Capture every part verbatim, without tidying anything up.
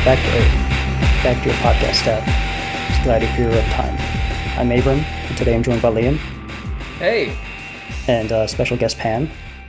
back to Earth, back to your podcast app. Just glad if you're up time. I'm Abram, and today I'm joined by Liam. Hey! And uh, special guest Pam.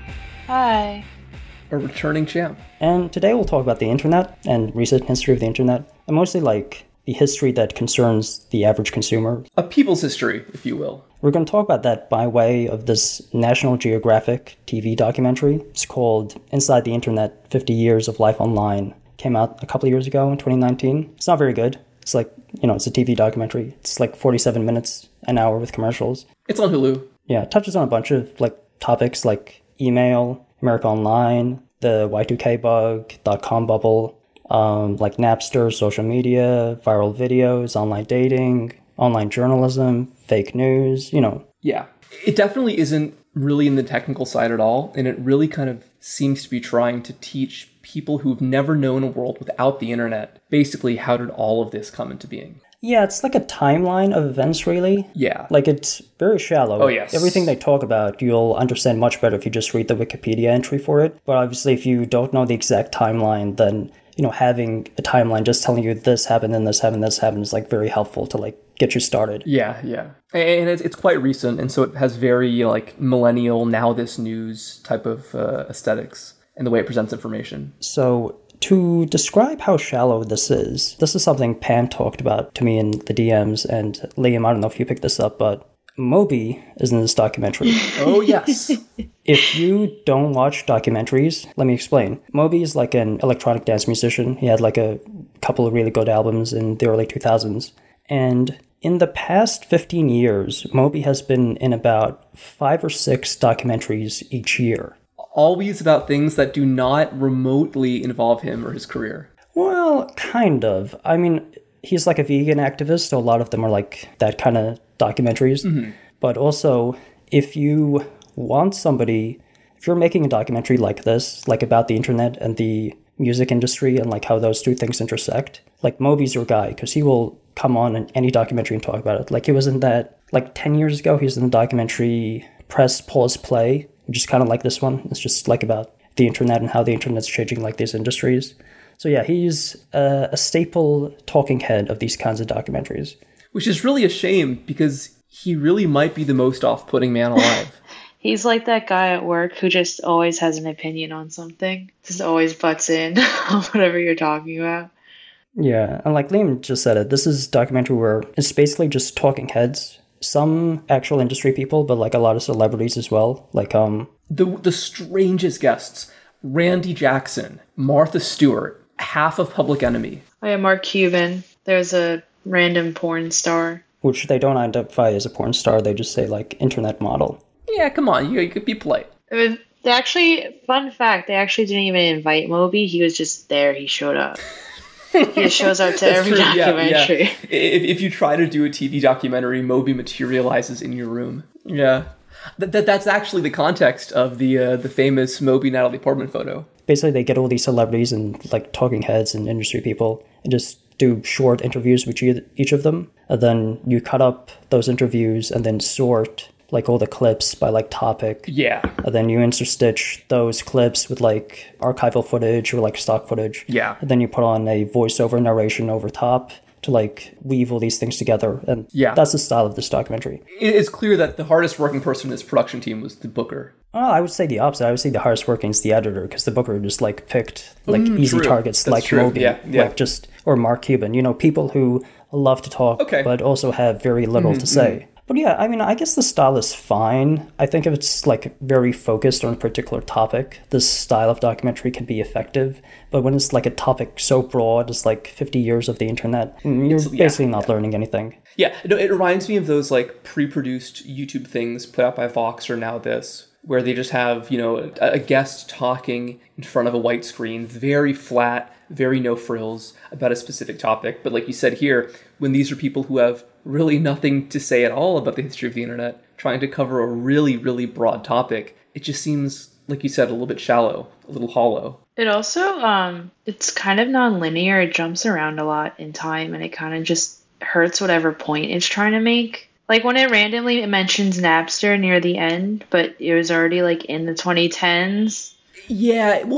Hi. A returning champ. And today we'll talk about the internet and recent history of the internet, and mostly like the history that concerns the average consumer. A people's history, if you will. We're going to talk about that by way of this National Geographic T V documentary. It's called Inside the Internet, fifty Years of Life Online. Came out a couple of years ago in twenty nineteen. It's not very good. It's like, you know, it's a T V documentary. It's like forty-seven minutes, an hour with commercials. It's on Hulu. Yeah, it touches on a bunch of like topics like email, America Online, the Y two K bug, dot-com bubble, um, like Napster, social media, viral videos, online dating, online journalism, fake news, you know. Yeah. It definitely isn't really in the technical side at all, and it really kind of seems to be trying to teach people who've never known a world without the internet, basically, how did all of this come into being? Yeah, it's like a timeline of events, really. Yeah. Like, it's very shallow. Oh, yes. Everything they talk about, you'll understand much better if you just read the Wikipedia entry for it. But obviously, if you don't know the exact timeline, then, you know, having a timeline just telling you this happened, and this happened, this happened is, like, very helpful to, like, get you started. Yeah, yeah. And it's, it's quite recent, and so it has very, like, millennial, now this news type of uh, aesthetics and the way it presents information. So to describe how shallow this is, this is something Pam talked about to me in the D Ms, and Liam, I don't know if you picked this up, but Moby is in this documentary. Oh, yes. If you don't watch documentaries, let me explain. Moby is like an electronic dance musician. He had like a couple of really good albums in the early two thousands. And in the past fifteen years, Moby has been in about five or six documentaries each year. Always about things that do not remotely involve him or his career. Well, kind of. I mean, he's like a vegan activist, so a lot of them are like that kind of documentaries. Mm-hmm. But also, if you want somebody, if you're making a documentary like this, like about the internet and the music industry and like how those two things intersect, like Moby's your guy, because he will come on in any documentary and talk about it. Like he was in that, like ten years ago, he was in the documentary Press, Pause, Play, which is kind of like this one. It's just like about the internet and how the internet's changing like these industries. So yeah, he's uh, a staple talking head of these kinds of documentaries. Which is really a shame because he really might be the most off-putting man alive. He's like that guy at work who just always has an opinion on something. Just always butts in on whatever you're talking about. Yeah, and like Liam just said it, this is a documentary where it's basically just talking heads. Some actual industry people, but like a lot of celebrities as well. Like um, the the strangest guests: Randy Jackson, Martha Stewart, half of Public Enemy. Oh yeah, Mark Cuban. There's a random porn star, which they don't identify as a porn star. They just say like internet model. Yeah, come on, you, you could be polite. It was, they actually, fun fact, they actually didn't even invite Moby. He was just there. He showed up. He just shows up to every true. documentary. Yeah, yeah. If, if you try to do a T V documentary, Moby materializes in your room. Yeah. That, that That's actually the context of the uh, the famous Moby Natalie Portman photo. Basically, they get all these celebrities and like talking heads and industry people and just do short interviews with each of them. And then you cut up those interviews and then sort like all the clips by like topic. Yeah. And then you interstitch those clips with like archival footage or like stock footage. Yeah. And then you put on a voiceover narration over top to like weave all these things together. And yeah, that's the style of this documentary. It is clear that the hardest working person in this production team was the booker. Oh, I would say the opposite. I would say the hardest working is the editor, because the booker just like picked like mm, easy true. targets That's like true. Moby, yeah, yeah. like just or Mark Cuban. You know, people who love to talk okay. but also have very little mm-hmm, to say. Mm-hmm. But yeah, I mean, I guess the style is fine. I think if it's like very focused on a particular topic, this style of documentary can be effective. But when it's like a topic so broad as like fifty years of the internet, you're it's, basically yeah, not yeah. learning anything. Yeah, no, it reminds me of those like pre-produced YouTube things put out by Vox or Now This, where they just have, you know, a, a guest talking in front of a white screen, very flat, very no frills about a specific topic. But like you said here, when these are people who have really nothing to say at all about the history of the internet, trying to cover a really, really broad topic, it just seems, like you said, a little bit shallow, a little hollow. It also, um, it's kind of non-linear. It jumps around a lot in time, and it kind of just hurts whatever point it's trying to make. Like when it randomly it mentions Napster near the end, but it was already like in the twenty tens. Yeah, well,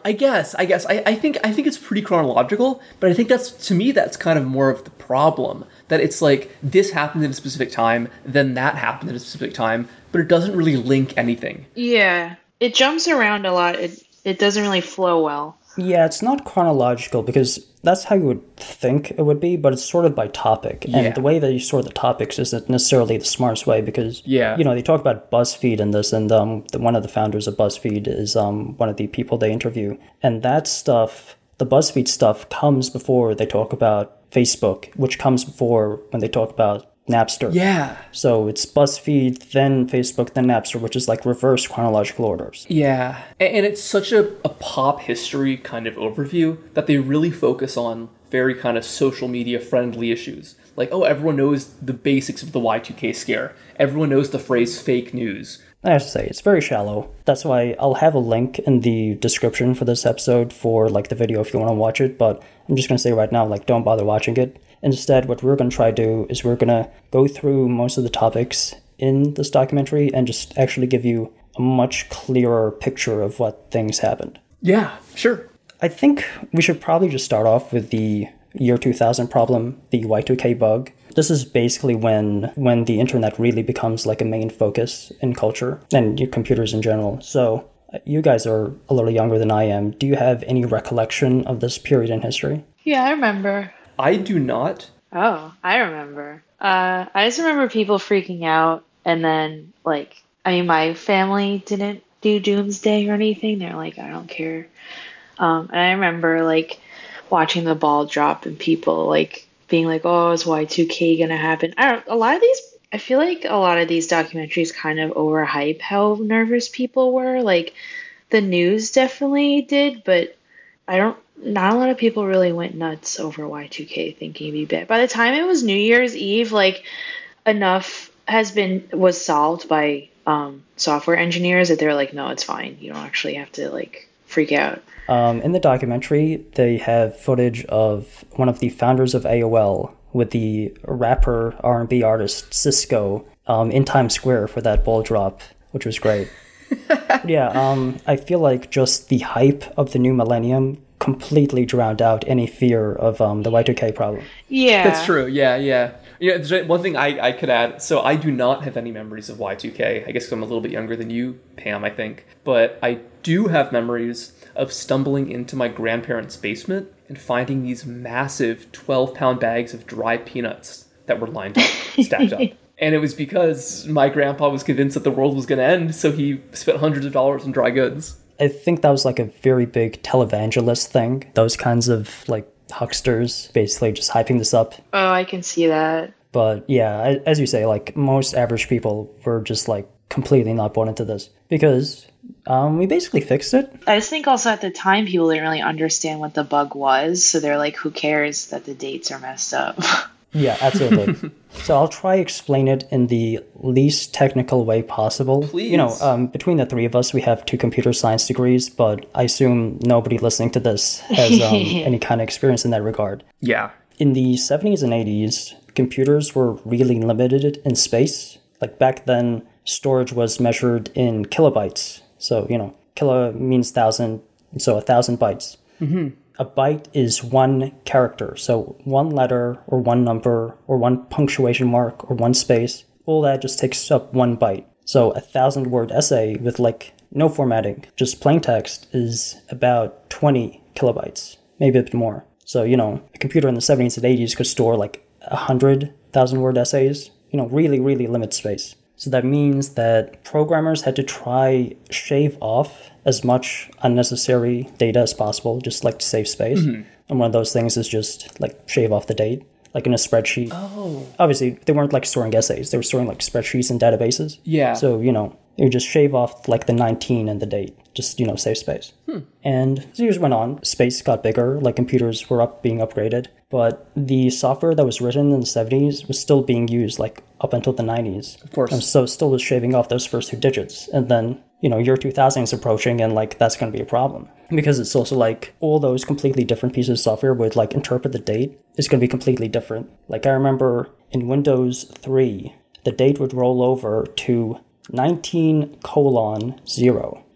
I guess, I guess. I, I think I think it's pretty chronological, but I think that's, to me, that's kind of more of the problem. That it's like, this happened at a specific time, then that happened at a specific time, but it doesn't really link anything. Yeah. It jumps around a lot. It it doesn't really flow well. Yeah, it's not chronological because that's how you would think it would be, but it's sorted by topic. Yeah. And the way that you sort the topics isn't necessarily the smartest way because, Yeah. you know, they talk about BuzzFeed in this, and um, the, one of the founders of BuzzFeed is um, one of the people they interview. And that stuff, the BuzzFeed stuff, comes before they talk about Facebook, which comes before when they talk about Napster. Yeah. So it's BuzzFeed, then Facebook, then Napster, which is like reverse chronological orders. Yeah. A- And it's such a, a pop history kind of overview that they really focus on very kind of social media friendly issues. Like, oh, everyone knows the basics of the Y two K scare. Everyone knows the phrase fake news. I have to say, it's very shallow. That's why I'll have a link in the description for this episode for like the video if you want to watch it, but I'm just going to say right now, like, don't bother watching it. Instead, what we're going to try to do is we're going to go through most of the topics in this documentary and just actually give you a much clearer picture of what things happened. Yeah, sure. I think we should probably just start off with the year two thousand problem, the Y two K bug. This is basically when when the internet really becomes like a main focus in culture and your computers in general. So you guys are a little younger than I am. Do you have any recollection of this period in history? Yeah, I remember. I do not. Oh, I remember. Uh, I just remember people freaking out, and then, like, I mean, my family didn't do doomsday or anything. They're like, I don't care. Um, and I remember, like, watching the ball drop and people, like, being like, oh, is Y two K gonna happen? I don't, a lot of these, I feel like a lot of these documentaries kind of overhype how nervous people were. Like, the news definitely did, but I don't, not a lot of people really went nuts over Y two K thinking it'd be bad. By the time it was New Year's Eve, like, enough has been, was solved by um, software engineers that they're like, no, it's fine. You don't actually have to, like, freak out. Um, in the documentary, they have footage of one of the founders of A O L with the rapper R and B artist Cisco um, in Times Square for that ball drop, which was great. Yeah, um, I feel like just the hype of the new millennium completely drowned out any fear of um, the Y two K problem. Yeah. That's true. Yeah, yeah. Yeah, there's one thing I, I could add. So I do not have any memories of Y two K. I guess I'm a little bit younger than you, Pam, I think. But I do have memories of stumbling into my grandparents' basement and finding these massive twelve-pound bags of dry peanuts that were lined up, stacked up. And it was because my grandpa was convinced that the world was going to end, so he spent hundreds of dollars on dry goods. I think that was like a very big televangelist thing. Those kinds of like hucksters basically just hyping this up. Oh, I can see that. But yeah, as you say, like most average people were just like completely not bought into this because um, we basically fixed it. I just think also at the time people didn't really understand what the bug was, so they're like, who cares that the dates are messed up? Yeah, absolutely. So I'll try explain it in the least technical way possible. Please. You know, um, between the three of us, we have two computer science degrees, but I assume nobody listening to this has um, any kind of experience in that regard. Yeah. In the seventies and eighties, computers were really limited in space. Like back then, storage was measured in kilobytes. So, you know, kilo means thousand, so a thousand bytes. Mm-hmm. A byte is one character, so one letter or one number or one punctuation mark or one space. All that just takes up one byte. So a thousand word essay with like no formatting, just plain text is about twenty kilobytes, maybe a bit more. So, you know, a computer in the seventies and eighties could store like a hundred thousand word essays, you know, really, really limit space. So that means that programmers had to try shave off as much unnecessary data as possible, just like to save space. Mm-hmm. And one of those things is just like shave off the date, like in a spreadsheet. Oh. Obviously, they weren't like storing essays. They were storing like spreadsheets and databases. Yeah. So, you know, they would just shave off like the nineteen and the date, just, you know, save space. Hmm. And as years went on, space got bigger, like computers were up being upgraded. But the software that was written in the seventies was still being used like up until the nineties. Of course. And so it still was shaving off those first two digits. And then, you know, year two thousand is approaching and like that's going to be a problem. Because it's also like all those completely different pieces of software would like interpret the date is going to be completely different. Like I remember in Windows three, the date would roll over to nineteen colon zero.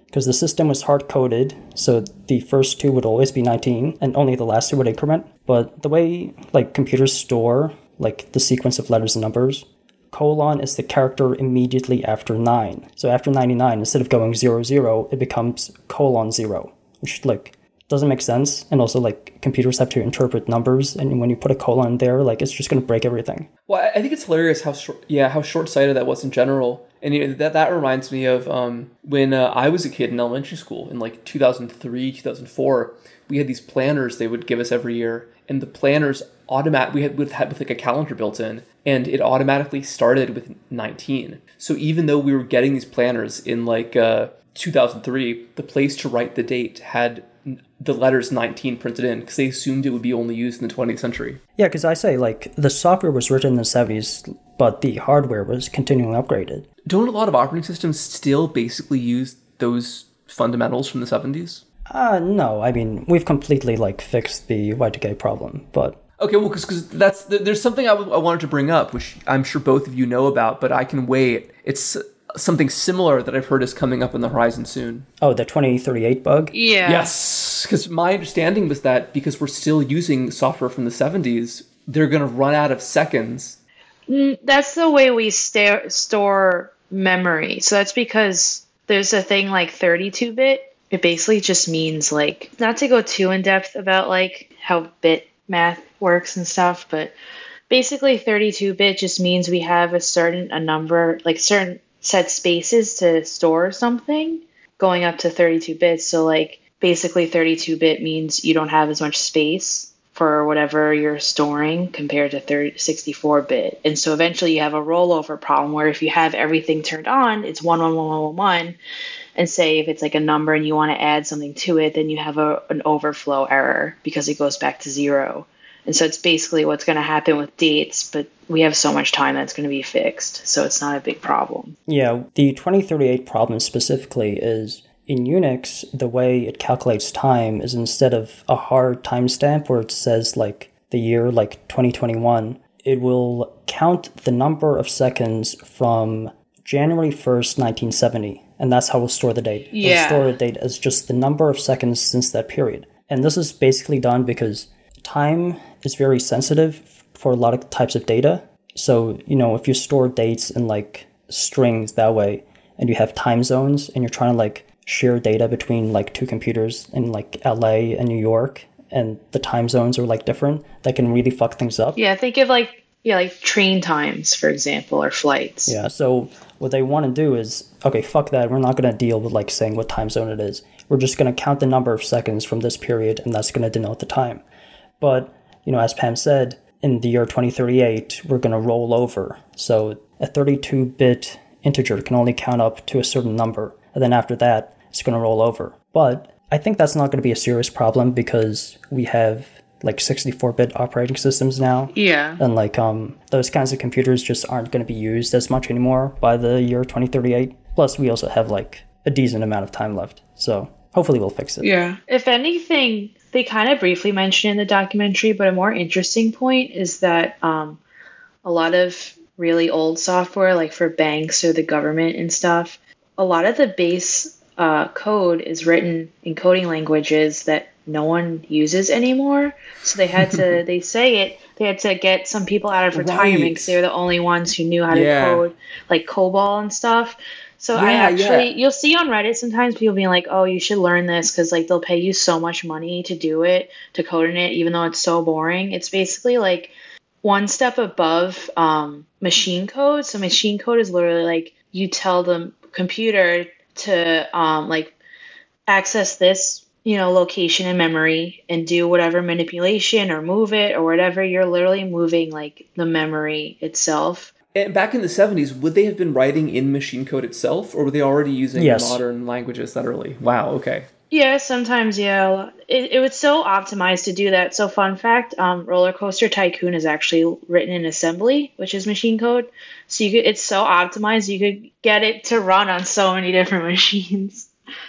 because the system was hard-coded, so the first two would always be nineteen, and only the last two would increment. But the way like computers store like the sequence of letters and numbers, colon is the character immediately after nine. So after ninety-nine, instead of going zero zero, it becomes colon zero, which like doesn't make sense. And also like computers have to interpret numbers, and when you put a colon there, like it's just going to break everything. Well, I think it's hilarious how short, yeah, how short-sighted that was in general. And you know, that that reminds me of um, when uh, I was a kid in elementary school in like two thousand three, two thousand four. We had these planners they would give us every year, and the planners automatic we had with had with like a calendar built in, and it automatically started with nineteen. So even though we were getting these planners in like uh, two thousand three, the place to write the date had the letters nineteen printed in because they assumed it would be only used in the twentieth century. Yeah, because I say like the software was written in the seventies, but the hardware was continually upgraded. Don't a lot of operating systems still basically use those fundamentals from the seventies? Uh, no, I mean, we've completely like fixed the Y two K problem, but... Okay, well, because that's there's something I, w- I wanted to bring up, which I'm sure both of you know about, but I can wait. It's something similar that I've heard is coming up on the horizon soon. Oh, the twenty thirty-eight bug? Yeah. Yes, because my understanding was that because we're still using software from the seventies, they're going to run out of seconds. Mm, That's the way we sta- store memory. So that's because there's a thing like thirty-two bit. It basically just means like, not to go too in depth about like how bit math works and stuff, but basically thirty-two bit just means we have a certain a number, like certain set spaces to store something going up to thirty-two bits. So like basically thirty-two bit means you don't have as much space for whatever you're storing compared to thirty, sixty-four bit. And so eventually you have a rollover problem where if you have everything turned on, it's one one one one one one. And say if it's like a number and you want to add something to it, then you have a, an overflow error because it goes back to zero. And so it's basically what's going to happen with dates, but we have so much time that's going to be fixed. So it's not a big problem. Yeah, the twenty thirty-eight problem specifically is in Unix, the way it calculates time is instead of a hard timestamp where it says like the year, like twenty twenty-one, it will count the number of seconds from January first, nineteen seventy. And that's how we'll store the date. Yeah. We'll store the date as just the number of seconds since that period. And this is basically done because time is very sensitive for a lot of types of data. So, you know, if you store dates in like strings that way, and you have time zones, and you're trying to like share data between like two computers in like L A and New York, and the time zones are like different, that can really fuck things up. Yeah, think of like, yeah, like train times, for example, or flights. Yeah, so what they want to do is, okay, fuck that. We're not going to deal with like saying what time zone it is. We're just going to count the number of seconds from this period, and that's going to denote the time. But, you know, as Pam said, in the year twenty thirty-eight, we're going to roll over. So a thirty-two bit integer can only count up to a certain number, and then after that, it's going to roll over. But I think that's not going to be a serious problem because we have like sixty-four bit operating systems now. Yeah. And like um those kinds of computers just aren't going to be used as much anymore by the year twenty thirty-eight. Plus, we also have like a decent amount of time left. So hopefully we'll fix it. Yeah. If anything, they kind of briefly mention in the documentary, but a more interesting point is that um, a lot of really old software, like for banks or the government and stuff, a lot of the base uh, code is written in coding languages that no one uses anymore. So they had to, they say it, they had to get some people out of retirement because Right. they were the only ones who knew how to Yeah. code like COBOL and stuff. So I Yeah, actually, yeah. you'll see on Reddit sometimes people being like, oh, you should learn this because like they'll pay you so much money to do it, to code in it, even though it's so boring. It's basically like one step above um, machine code. So machine code is literally like you tell the computer to um, like access this, you know, location in memory and do whatever manipulation or move it or whatever. You're literally moving like the memory itself. And back in the seventies, would they have been writing in machine code itself, or were they already using Yes. modern languages that early? Wow, okay. Yeah, sometimes, yeah. It, it was so optimized to do that. So fun fact, um, Roller Coaster Tycoon is actually written in assembly, which is machine code. So you could, it's so optimized, you could get it to run on so many different machines.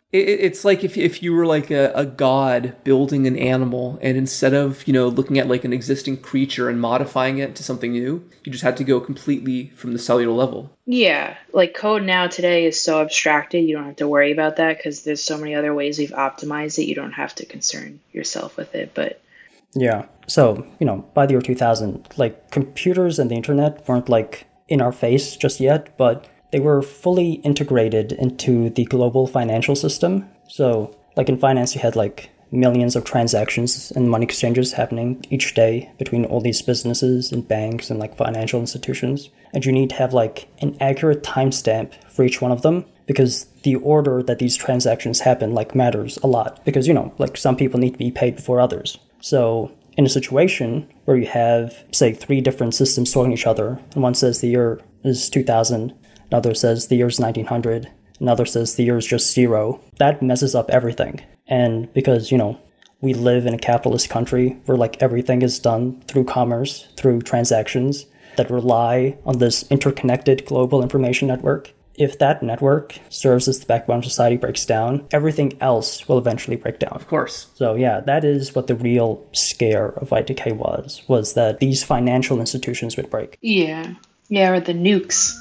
It, it's like if if you were like a, a god building an animal, and instead of, you know, looking at like an existing creature and modifying it to something new, you just had to go completely from the cellular level. Yeah, like code now today is so abstracted, you don't have to worry about that because there's so many other ways we've optimized it. You don't have to concern yourself with it. But yeah, so, you know, by the year two thousand, like computers and the internet weren't like in our face just yet, but they were fully integrated into the global financial system. So, like in finance, you had like millions of transactions and money exchanges happening each day between all these businesses and banks and like financial institutions. And you need to have like an accurate timestamp for each one of them, because the order that these transactions happen like matters a lot, because, you know, like some people need to be paid before others. So in a situation where you have, say, three different systems talking to each other, and one says the year is two thousand, another says the year's nineteen hundred, another says the year's just zero, that messes up everything. And because, you know, we live in a capitalist country where like everything is done through commerce, through transactions that rely on this interconnected global information network, if that network serves as the backbone of society breaks down, everything else will eventually break down. Of course. So yeah, that is what the real scare of Y two K was, was that these financial institutions would break. yeah, yeah, or the nukes.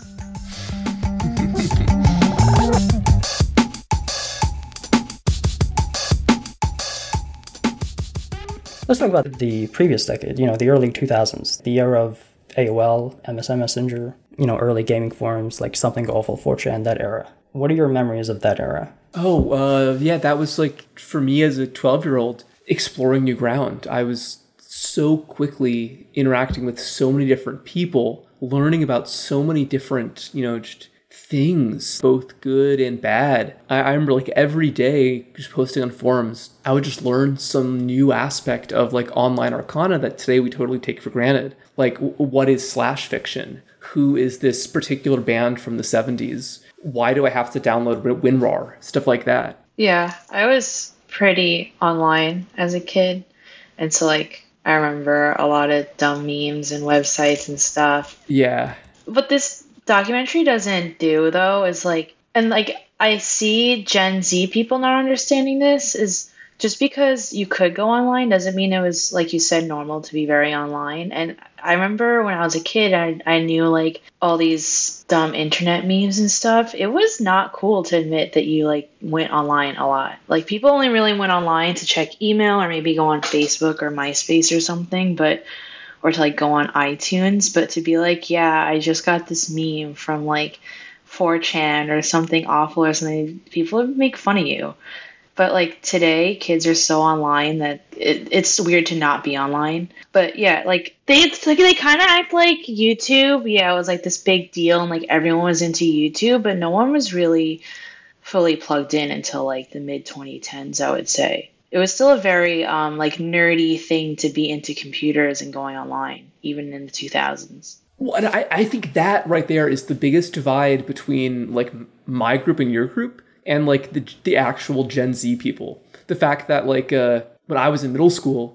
Let's talk about the previous decade, you know, the early two thousands, the era of A O L, M S N Messenger, you know, early gaming forums like Something Awful, four chan, that era. What are your memories of that era? Oh, uh, yeah, that was like, for me as a twelve-year-old, exploring new ground. I was so quickly interacting with so many different people, learning about so many different, you know, just things, both good and bad. I, I remember like every day just posting on forums, I would just learn some new aspect of like online arcana that today we totally take for granted. Like, w- what is slash fiction? Who is this particular band from the seventies? Why do I have to download WinRAR? Stuff like that. Yeah, I was pretty online as a kid. And so, like, I remember a lot of dumb memes and websites and stuff. Yeah. What this documentary doesn't do, though, is like, and like, I see Gen Z people not understanding this, is just because you could go online doesn't mean it was, like you said, normal to be very online. And I remember when I was a kid, I, I knew like all these dumb internet memes and stuff. It was not cool to admit that you like went online a lot. Like people only really went online to check email or maybe go on Facebook or MySpace or something, but or to like go on iTunes. But to be like, yeah, I just got this meme from like four chan or something awful or something, people would make fun of you. But like today, kids are so online that it, it's weird to not be online. But yeah, like they it's like they kind of act like YouTube. Yeah, it was like this big deal, and like everyone was into YouTube, but no one was really fully plugged in until like the mid twenty tens. I would say it was still a very um, like nerdy thing to be into computers and going online, even in the two thousands. Well, and I, I think that right there is the biggest divide between like my group and your group, and like the the actual Gen Z people. The fact that like uh, when I was in middle school,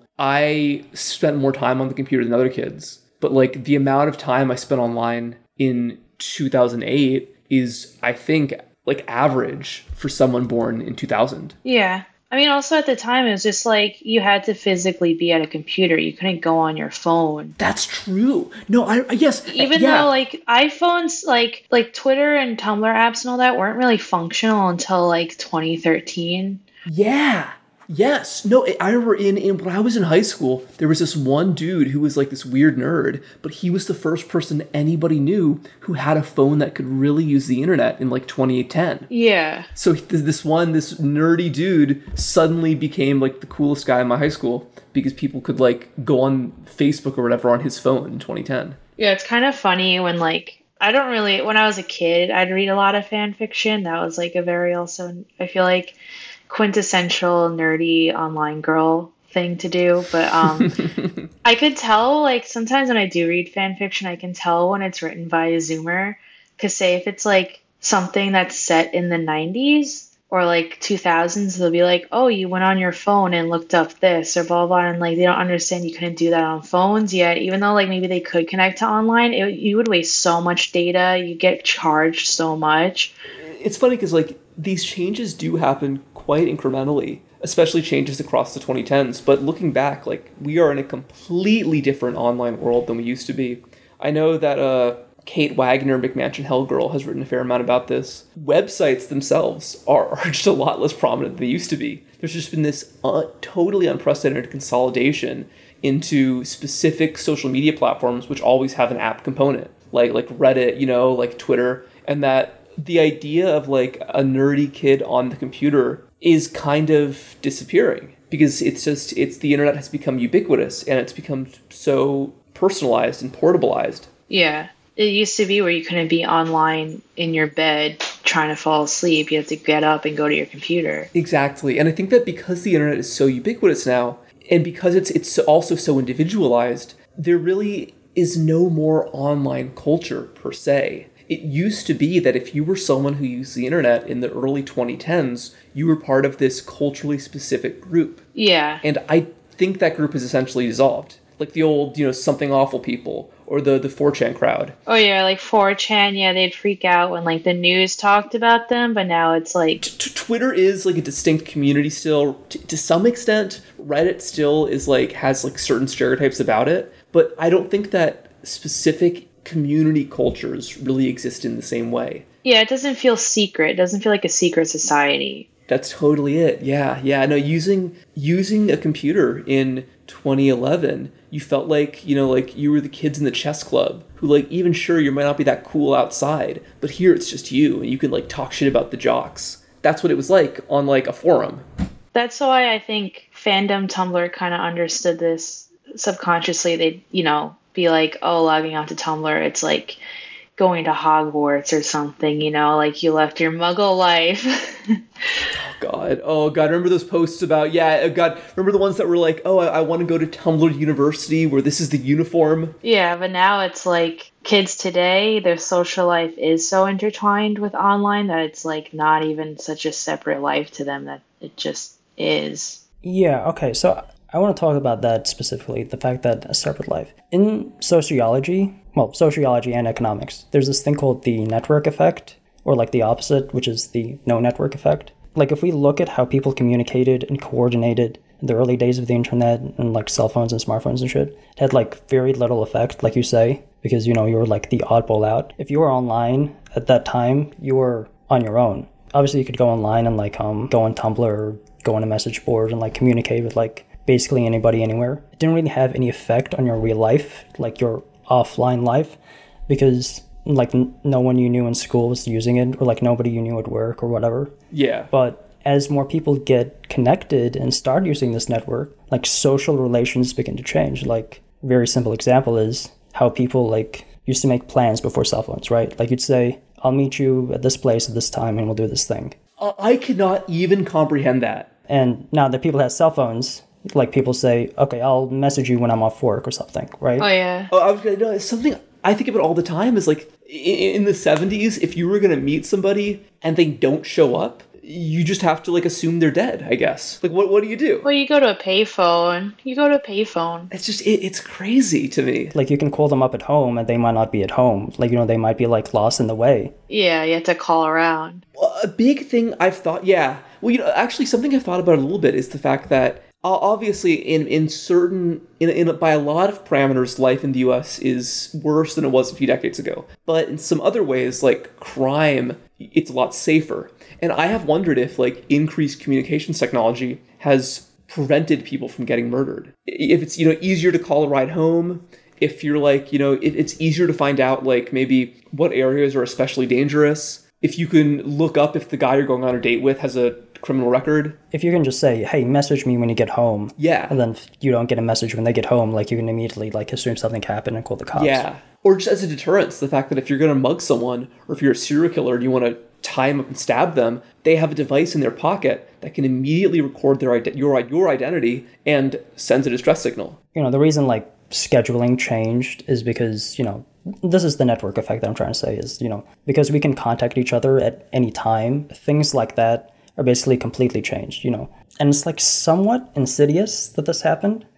I spent more time on the computer than other kids. But like the amount of time I spent online in two thousand eight is, I think, like average for someone born in two thousand. Yeah. I mean, also at the time, it was just like you had to physically be at a computer. You couldn't go on your phone. That's true. No, I yes. Even yeah. though like iPhones, like like Twitter and Tumblr apps and all that weren't really functional until like twenty thirteen. Yeah. Yes. No, I remember in, in when I was in high school, there was this one dude who was like this weird nerd, but he was the first person anybody knew who had a phone that could really use the internet in like twenty ten. Yeah. So this one, this nerdy dude suddenly became like the coolest guy in my high school because people could like go on Facebook or whatever on his phone in twenty ten. Yeah, it's kind of funny when like, I don't really, when I was a kid, I'd read a lot of fan fiction. That was like a very also, I feel like, quintessential nerdy online girl thing to do. But um I could tell, like, sometimes when I do read fan fiction, I can tell when it's written by a Zoomer, because say if it's like something that's set in the nineties or like two thousands, they'll be like, oh, you went on your phone and looked up this or blah blah, and like they don't understand you couldn't do that on phones yet, even though like maybe they could connect to online. It, you would waste so much data, you get charged so much. it's funny because like these changes do happen quite incrementally, especially changes across the twenty tens. But looking back, like we are in a completely different online world than we used to be. I know that uh, Kate Wagner, McMansion Hellgirl, has written a fair amount about this. Websites themselves are, are just a lot less prominent than they used to be. There's just been this uh, totally unprecedented consolidation into specific social media platforms, which always have an app component, like like Reddit, you know, like Twitter, and that the idea of like a nerdy kid on the computer is kind of disappearing because it's just it's the internet has become ubiquitous and it's become so personalized and portabilized. Yeah. It used to be where you couldn't be online in your bed trying to fall asleep. You have to get up and go to your computer. Exactly. And I think that because the internet is so ubiquitous now, and because it's it's also so individualized, there really is no more online culture per se. It used to be that if you were someone who used the internet in the early twenty tens, you were part of this culturally specific group. Yeah. And I think that group is essentially dissolved. Like the old, you know, Something Awful people or the, the four chan crowd. Oh, yeah, like four chan, yeah, they'd freak out when, like, the news talked about them, but now it's like... T- Twitter is, like, a distinct community still. T- to some extent, Reddit still is, like, has, like, certain stereotypes about it, but I don't think that specific community cultures really exist in the same way. Yeah, it doesn't feel secret. It doesn't feel like a secret society. That's totally it. Yeah, yeah. No, using using a computer in twenty eleven, you felt like, you know, like you were the kids in the chess club who, like, even sure you might not be that cool outside, but here it's just you and you can, like, talk shit about the jocks. That's what it was like on, like, a forum. That's why I think fandom Tumblr kind of understood this subconsciously. They'd, you know, be like, oh, logging onto Tumblr, it's like going to Hogwarts or something, you know, like you left your muggle life. Oh, God. Oh, God. Remember those posts about, yeah, God, remember the ones that were like, oh, I, I want to go to Tumblr University where this is the uniform? Yeah, but now it's like kids today, their social life is so intertwined with online that it's like not even such a separate life to them, that it just is. Yeah, okay, so I want to talk about that specifically, the fact that a separate life. In sociology, well, sociology and economics, there's this thing called the network effect, or like the opposite, which is the no network effect. Like if we look at how people communicated and coordinated in the early days of the internet and like cell phones and smartphones and shit, it had like very little effect, like you say, because, you know, you were like the oddball out. If you were online at that time, you were on your own. Obviously, you could go online and like um go on Tumblr or go on a message board and like communicate with like basically anybody anywhere. It didn't really have any effect on your real life, like your offline life, because like n- no one you knew in school was using it, or like nobody you knew at work or whatever. Yeah. But as more people get connected and start using this network, like social relations begin to change. Like a very simple example is how people like used to make plans before cell phones, right? Like you'd say, I'll meet you at this place at this time and we'll do this thing. I cannot even comprehend that. And now that people have cell phones, like people say, okay, I'll message you when I'm off work or something, right? Oh, yeah. Oh, I was gonna know, it's something I think about all the time is like in, in the seventies, if you were gonna meet somebody and they don't show up, you just have to like assume they're dead, I guess. Like what what do you do? Well, you go to a payphone. You go to a payphone. It's just it, it's crazy to me. Like you can call them up at home and they might not be at home. Like, you know, they might be like lost in the way. Yeah, you have to call around. Well, a big thing I've thought, yeah. Well, you know, actually something I've thought about a little bit is the fact that uh, obviously in in certain in, in by a lot of parameters, life in the U S is worse than it was a few decades ago. But in some other ways, like crime, it's a lot safer. And I have wondered if like increased communications technology has prevented people from getting murdered. If it's, you know, easier to call a ride home, if you're like, you know, if it's easier to find out like maybe what areas are especially dangerous, if you can look up if the guy you're going on a date with has a criminal record. If you can just say, hey, message me when you get home. Yeah. And then if you don't get a message when they get home, like you can immediately like assume something happened and call the cops. Yeah. Or just as a deterrence, the fact that if you're going to mug someone or if you're a serial killer and you want to tie them up and stab them, they have a device in their pocket that can immediately record their your your identity and sends a distress signal. You know, the reason like scheduling changed is because, you know, this is the network effect that I'm trying to say is, you know, because we can contact each other at any time, things like that are basically completely changed, you know. And it's like somewhat insidious that this happened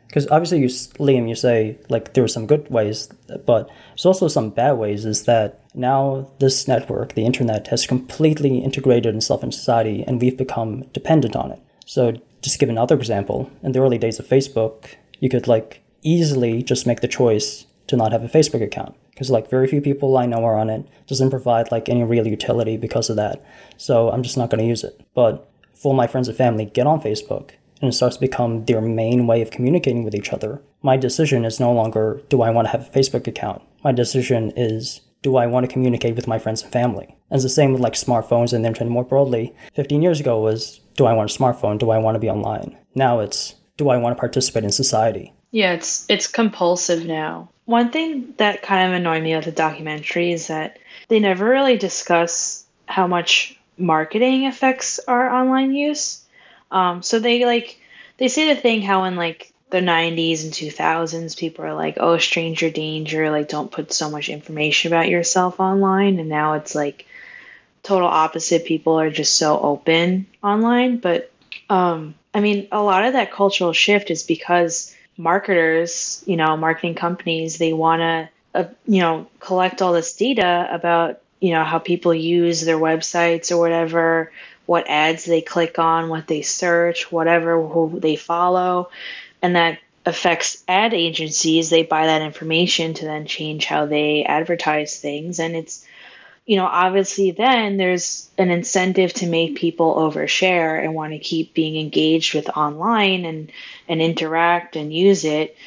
Because obviously, you, Liam, you say like there are some good ways, but there's also some bad ways. Is that now this network, the internet, has completely integrated itself in society, and we've become dependent on it. So just to give another example, in the early days of Facebook, you could like easily just make the choice to not have a Facebook account. Because like very few people I know are on it. Doesn't provide like any real utility because of that. So I'm just not going to use it. But if all my friends and family get on Facebook and it starts to become their main way of communicating with each other, my decision is no longer, do I want to have a Facebook account? My decision is, do I want to communicate with my friends and family? And it's the same with like smartphones and the internet more broadly. fifteen years ago was, do I want a smartphone? Do I want to be online? Now it's, do I want to participate in society? Yeah, it's it's compulsive now. One thing that kind of annoyed me about the documentary is that they never really discuss how much marketing affects our online use. Um, so they like they say the thing how in like the nineties and two thousands people are like, oh, stranger danger, like don't put so much information about yourself online, and now it's like total opposite. People are just so open online. But um, I mean, a lot of that cultural shift is because marketers, you know, marketing companies, they want to, uh, you know, collect all this data about, you know, how people use their websites or whatever, what ads they click on, what they search, whatever, who they follow. And that affects ad agencies. They buy that information to then change how they advertise things. And it's, you know, obviously then there's an incentive to make people overshare and want to keep being engaged with online and, and interact and use it.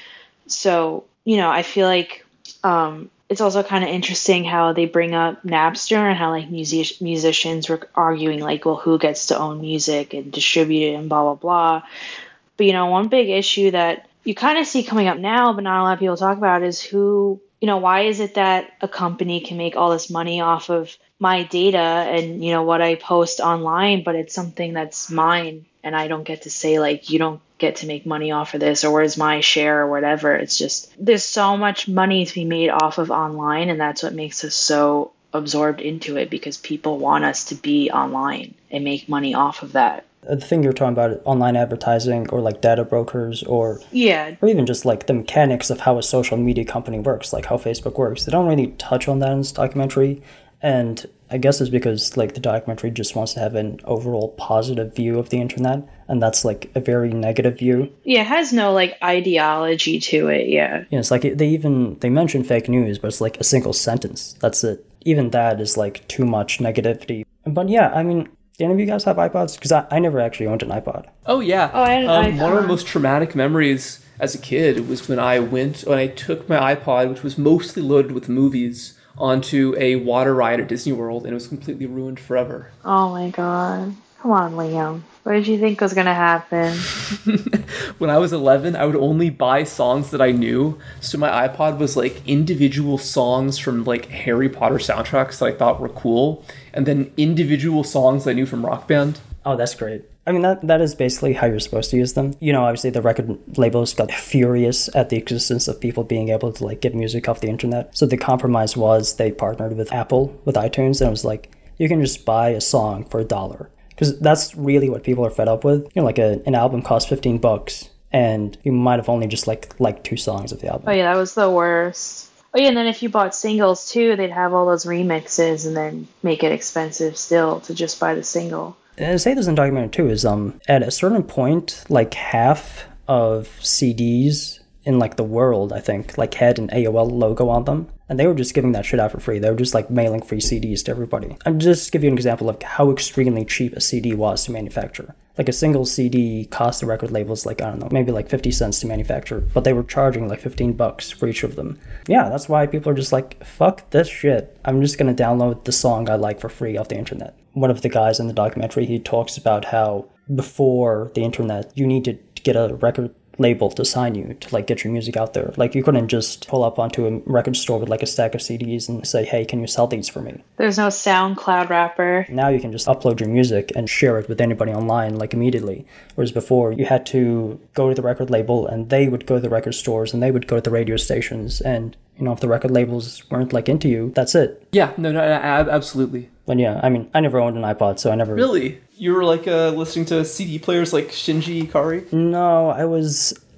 So, you know, I feel like um, it's also kind of interesting how they bring up Napster and how like music- musicians were arguing like, well, who gets to own music and distribute it and blah, blah, blah. But, you know, one big issue that you kind of see coming up now, but not a lot of people talk about is who, you know, why is it that a company can make all this money off of my data and, you know, what I post online, but it's something that's mine and I don't get to say like, you don't get to make money off of this or where's my share or whatever. It's just, there's so much money to be made off of online, and that's what makes us so absorbed into it, because people want us to be online and make money off of that. The thing you're talking about, online advertising or like data brokers or yeah, or even just like the mechanics of how a social media company works, like how Facebook works. They don't really touch on that in this documentary. And I guess it's because like the documentary just wants to have an overall positive view of the internet. And that's like a very negative view. Yeah, it has no like ideology to it. Yeah. Yeah, it's like they even, they mention fake news, but it's like a single sentence. That's it. Even that is like too much negativity. But yeah, I mean, do any of you guys have iPods? Because I, I never actually owned an iPod. Oh, yeah. Oh, I had an um, iPod. One of the most traumatic memories as a kid was when I went, when I took my iPod, which was mostly loaded with movies, onto a water ride at Disney World, and it was completely ruined forever. Oh my god. Come on, Liam. What did you think was going to happen? When I was eleven, I would only buy songs that I knew. So my iPod was like individual songs from like Harry Potter soundtracks that I thought were cool, and then individual songs I knew from Rock Band. Oh, that's great. I mean, that that is basically how you're supposed to use them. You know, obviously the record labels got furious at the existence of people being able to like get music off the internet. So the compromise was they partnered with Apple, with iTunes, and it was like, you can just buy a song for a dollar. Because that's really what people are fed up with. You know, like a, an album costs fifteen bucks, and you might have only just like liked two songs of the album. Oh yeah, that was the worst. Oh yeah, and then if you bought singles too, they'd have all those remixes and then make it expensive still to just buy the single. And I say this in the documentary too, is um at a certain point, like half of C Ds in like the world, I think, like had an A O L logo on them. And they were just giving that shit out for free. They were just like mailing free C Ds to everybody. I'm just give you an example of how extremely cheap a C D was to manufacture. Like a single C D cost the record labels like, I don't know, maybe like fifty cents to manufacture, but they were charging like fifteen bucks for each of them. Yeah, that's why people are just like, fuck this shit. I'm just gonna download the song I like for free off the internet. One of the guys in the documentary, he talks about how before the internet, you needed to get a record label to sign you to like get your music out there. Like you couldn't just pull up onto a record store with like a stack of C Ds and say, hey, can you sell these for me? There's no SoundCloud rapper. Now you can just upload your music and share it with anybody online like immediately. Whereas before you had to go to the record label and they would go to the record stores and they would go to the radio stations, and you know, if the record labels weren't like into you, that's it. Yeah, no, no, absolutely. But yeah, I mean, I never owned an iPod, so I never... Really? You were like uh, listening to C D players like Shinji Ikari? No, I was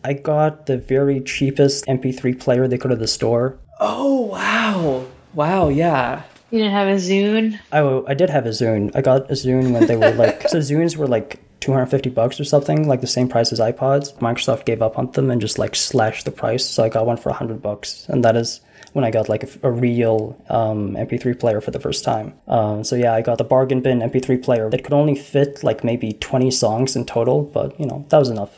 I got the very cheapest M P three player they could at the store. Oh, wow. Wow, yeah. You didn't have a Zune? I, I did have a Zune. I got a Zune when they were like, so Zunes were like two hundred fifty bucks or something, like the same price as iPods. Microsoft gave up on them and just like slashed the price. So I got one for one hundred bucks. And that is when I got like a, a real um, M P three player for the first time. Um, so yeah, I got the bargain bin M P three player that could only fit like maybe twenty songs in total, but you know, that was enough.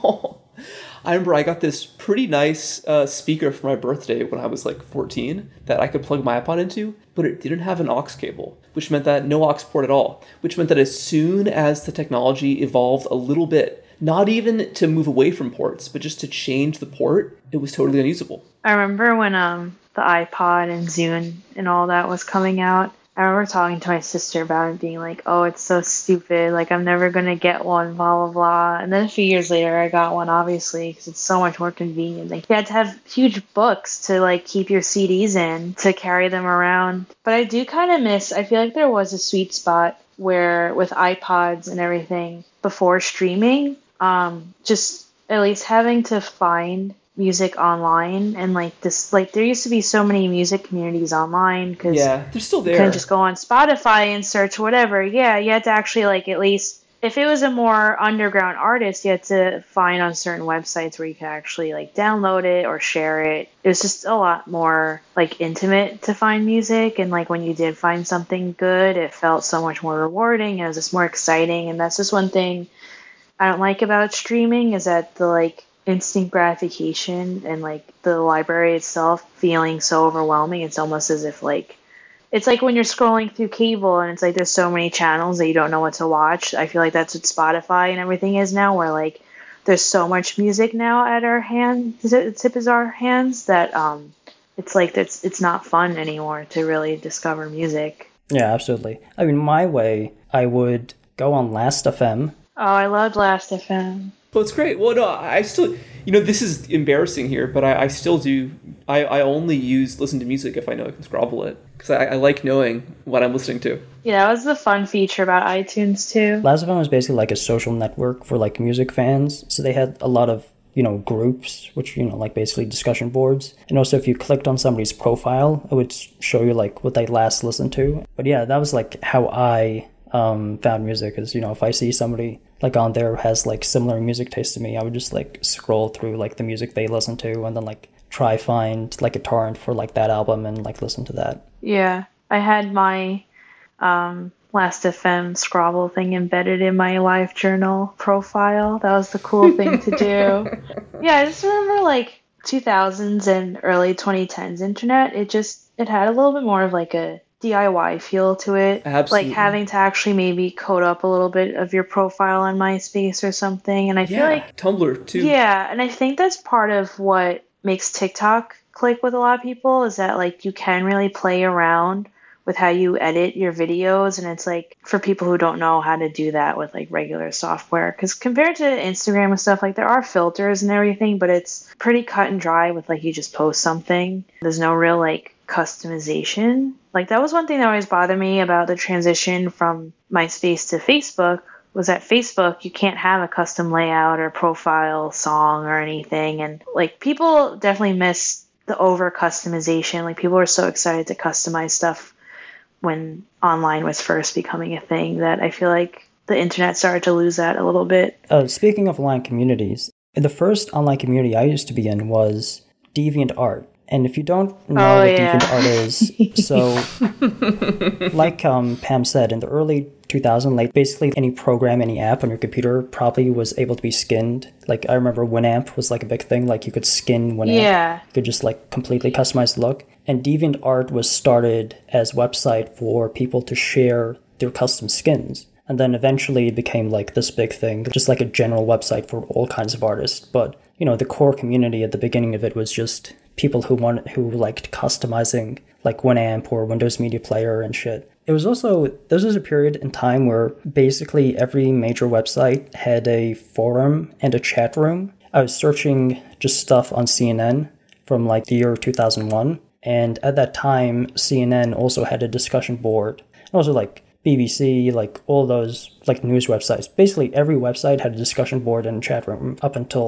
I remember I got this pretty nice uh, speaker for my birthday when I was like fourteen that I could plug my iPod into, but it didn't have an aux cable, which meant that no aux port at all, which meant that as soon as the technology evolved a little bit, not even to move away from ports, but just to change the port, it was totally unusable. I remember when um the iPod and Zune and all that was coming out. I remember talking to my sister about it, being like, oh, it's so stupid, like, I'm never going to get one, blah, blah, blah. And then a few years later, I got one, obviously, because it's so much more convenient. Like, you had to have huge books to, like, keep your C Ds in, to carry them around. But I do kind of miss, I feel like there was a sweet spot where, with iPods and everything, before streaming, um, just at least having to find music online, and like this, like there used to be so many music communities online, because yeah, they're still there. You couldn't just go on Spotify and search whatever. Yeah, you had to actually, like, at least if it was a more underground artist, you had to find on certain websites where you could actually like download it or share it. It was just a lot more like intimate to find music, and like when you did find something good, it felt so much more rewarding, and it was just more exciting. And that's just one thing I don't like about streaming, is that the like instant gratification and like the library itself feeling so overwhelming. It's almost as if like it's like when you're scrolling through cable and it's like there's so many channels that you don't know what to watch. I feel like that's what Spotify and everything is now, where like there's so much music now at our hands, the tip is our hands, that um it's like it's it's not fun anymore to really discover music. Yeah, absolutely. I mean, my way, I would go on Last F M. Oh, I loved Last F M. Well, it's great. Well, no, I still, you know, this is embarrassing here, but I, I still do, I, I only use, listen to music if I know I can scrabble it, because I, I like knowing what I'm listening to. Yeah, that was the fun feature about iTunes, too. Last F M was basically like a social network for, like, music fans, so they had a lot of, you know, groups, which, you know, like, basically discussion boards, and also if you clicked on somebody's profile, it would show you, like, what they last listened to. But yeah, that was, like, how I um, found music, is, you know, if I see somebody like on there has like similar music taste to me, I would just like scroll through like the music they listen to, and then like try find like a torrent for like that album and like listen to that. Yeah, I had my um Last F M Scrabble thing embedded in my live journal profile. That was the cool thing to do. Yeah, I just remember like two thousands and early twenty tens internet. It just it had a little bit more of like a D I Y feel to it. Absolutely. Like having to actually maybe code up a little bit of your profile on MySpace or something. And I feel yeah, like Tumblr too. Yeah, and I think that's part of what makes TikTok click with a lot of people, is that like you can really play around with how you edit your videos, and it's like for people who don't know how to do that with like regular software, because compared to Instagram and stuff, like there are filters and everything, but it's pretty cut and dry with like you just post something. There's no real like customization. Like that was one thing that always bothered me about the transition from MySpace to Facebook, was that Facebook, you can't have a custom layout or profile song or anything. And like people definitely miss the over customization. Like people were so excited to customize stuff when online was first becoming a thing, that I feel like the internet started to lose that a little bit. Uh, speaking of online communities, the first online community I used to be in was DeviantArt. And if you don't know oh, what yeah. DeviantArt is, so like um, Pam said, in the early two thousands, like basically any program, any app on your computer probably was able to be skinned. Like I remember Winamp was like a big thing, like you could skin Winamp. Yeah. You could just like completely customize the look. And DeviantArt was started as a website for people to share their custom skins. And then eventually it became like this big thing, just like a general website for all kinds of artists. But, you know, the core community at the beginning of it was just people who wanted, who liked customizing like Winamp or Windows Media Player and shit. It was also, this was a period in time where basically every major website had a forum and a chat room. I was searching just stuff on C N N from like the year two thousand one. And at that time, C N N also had a discussion board. And also like B B C, like all those like news websites. Basically every website had a discussion board and a chat room up until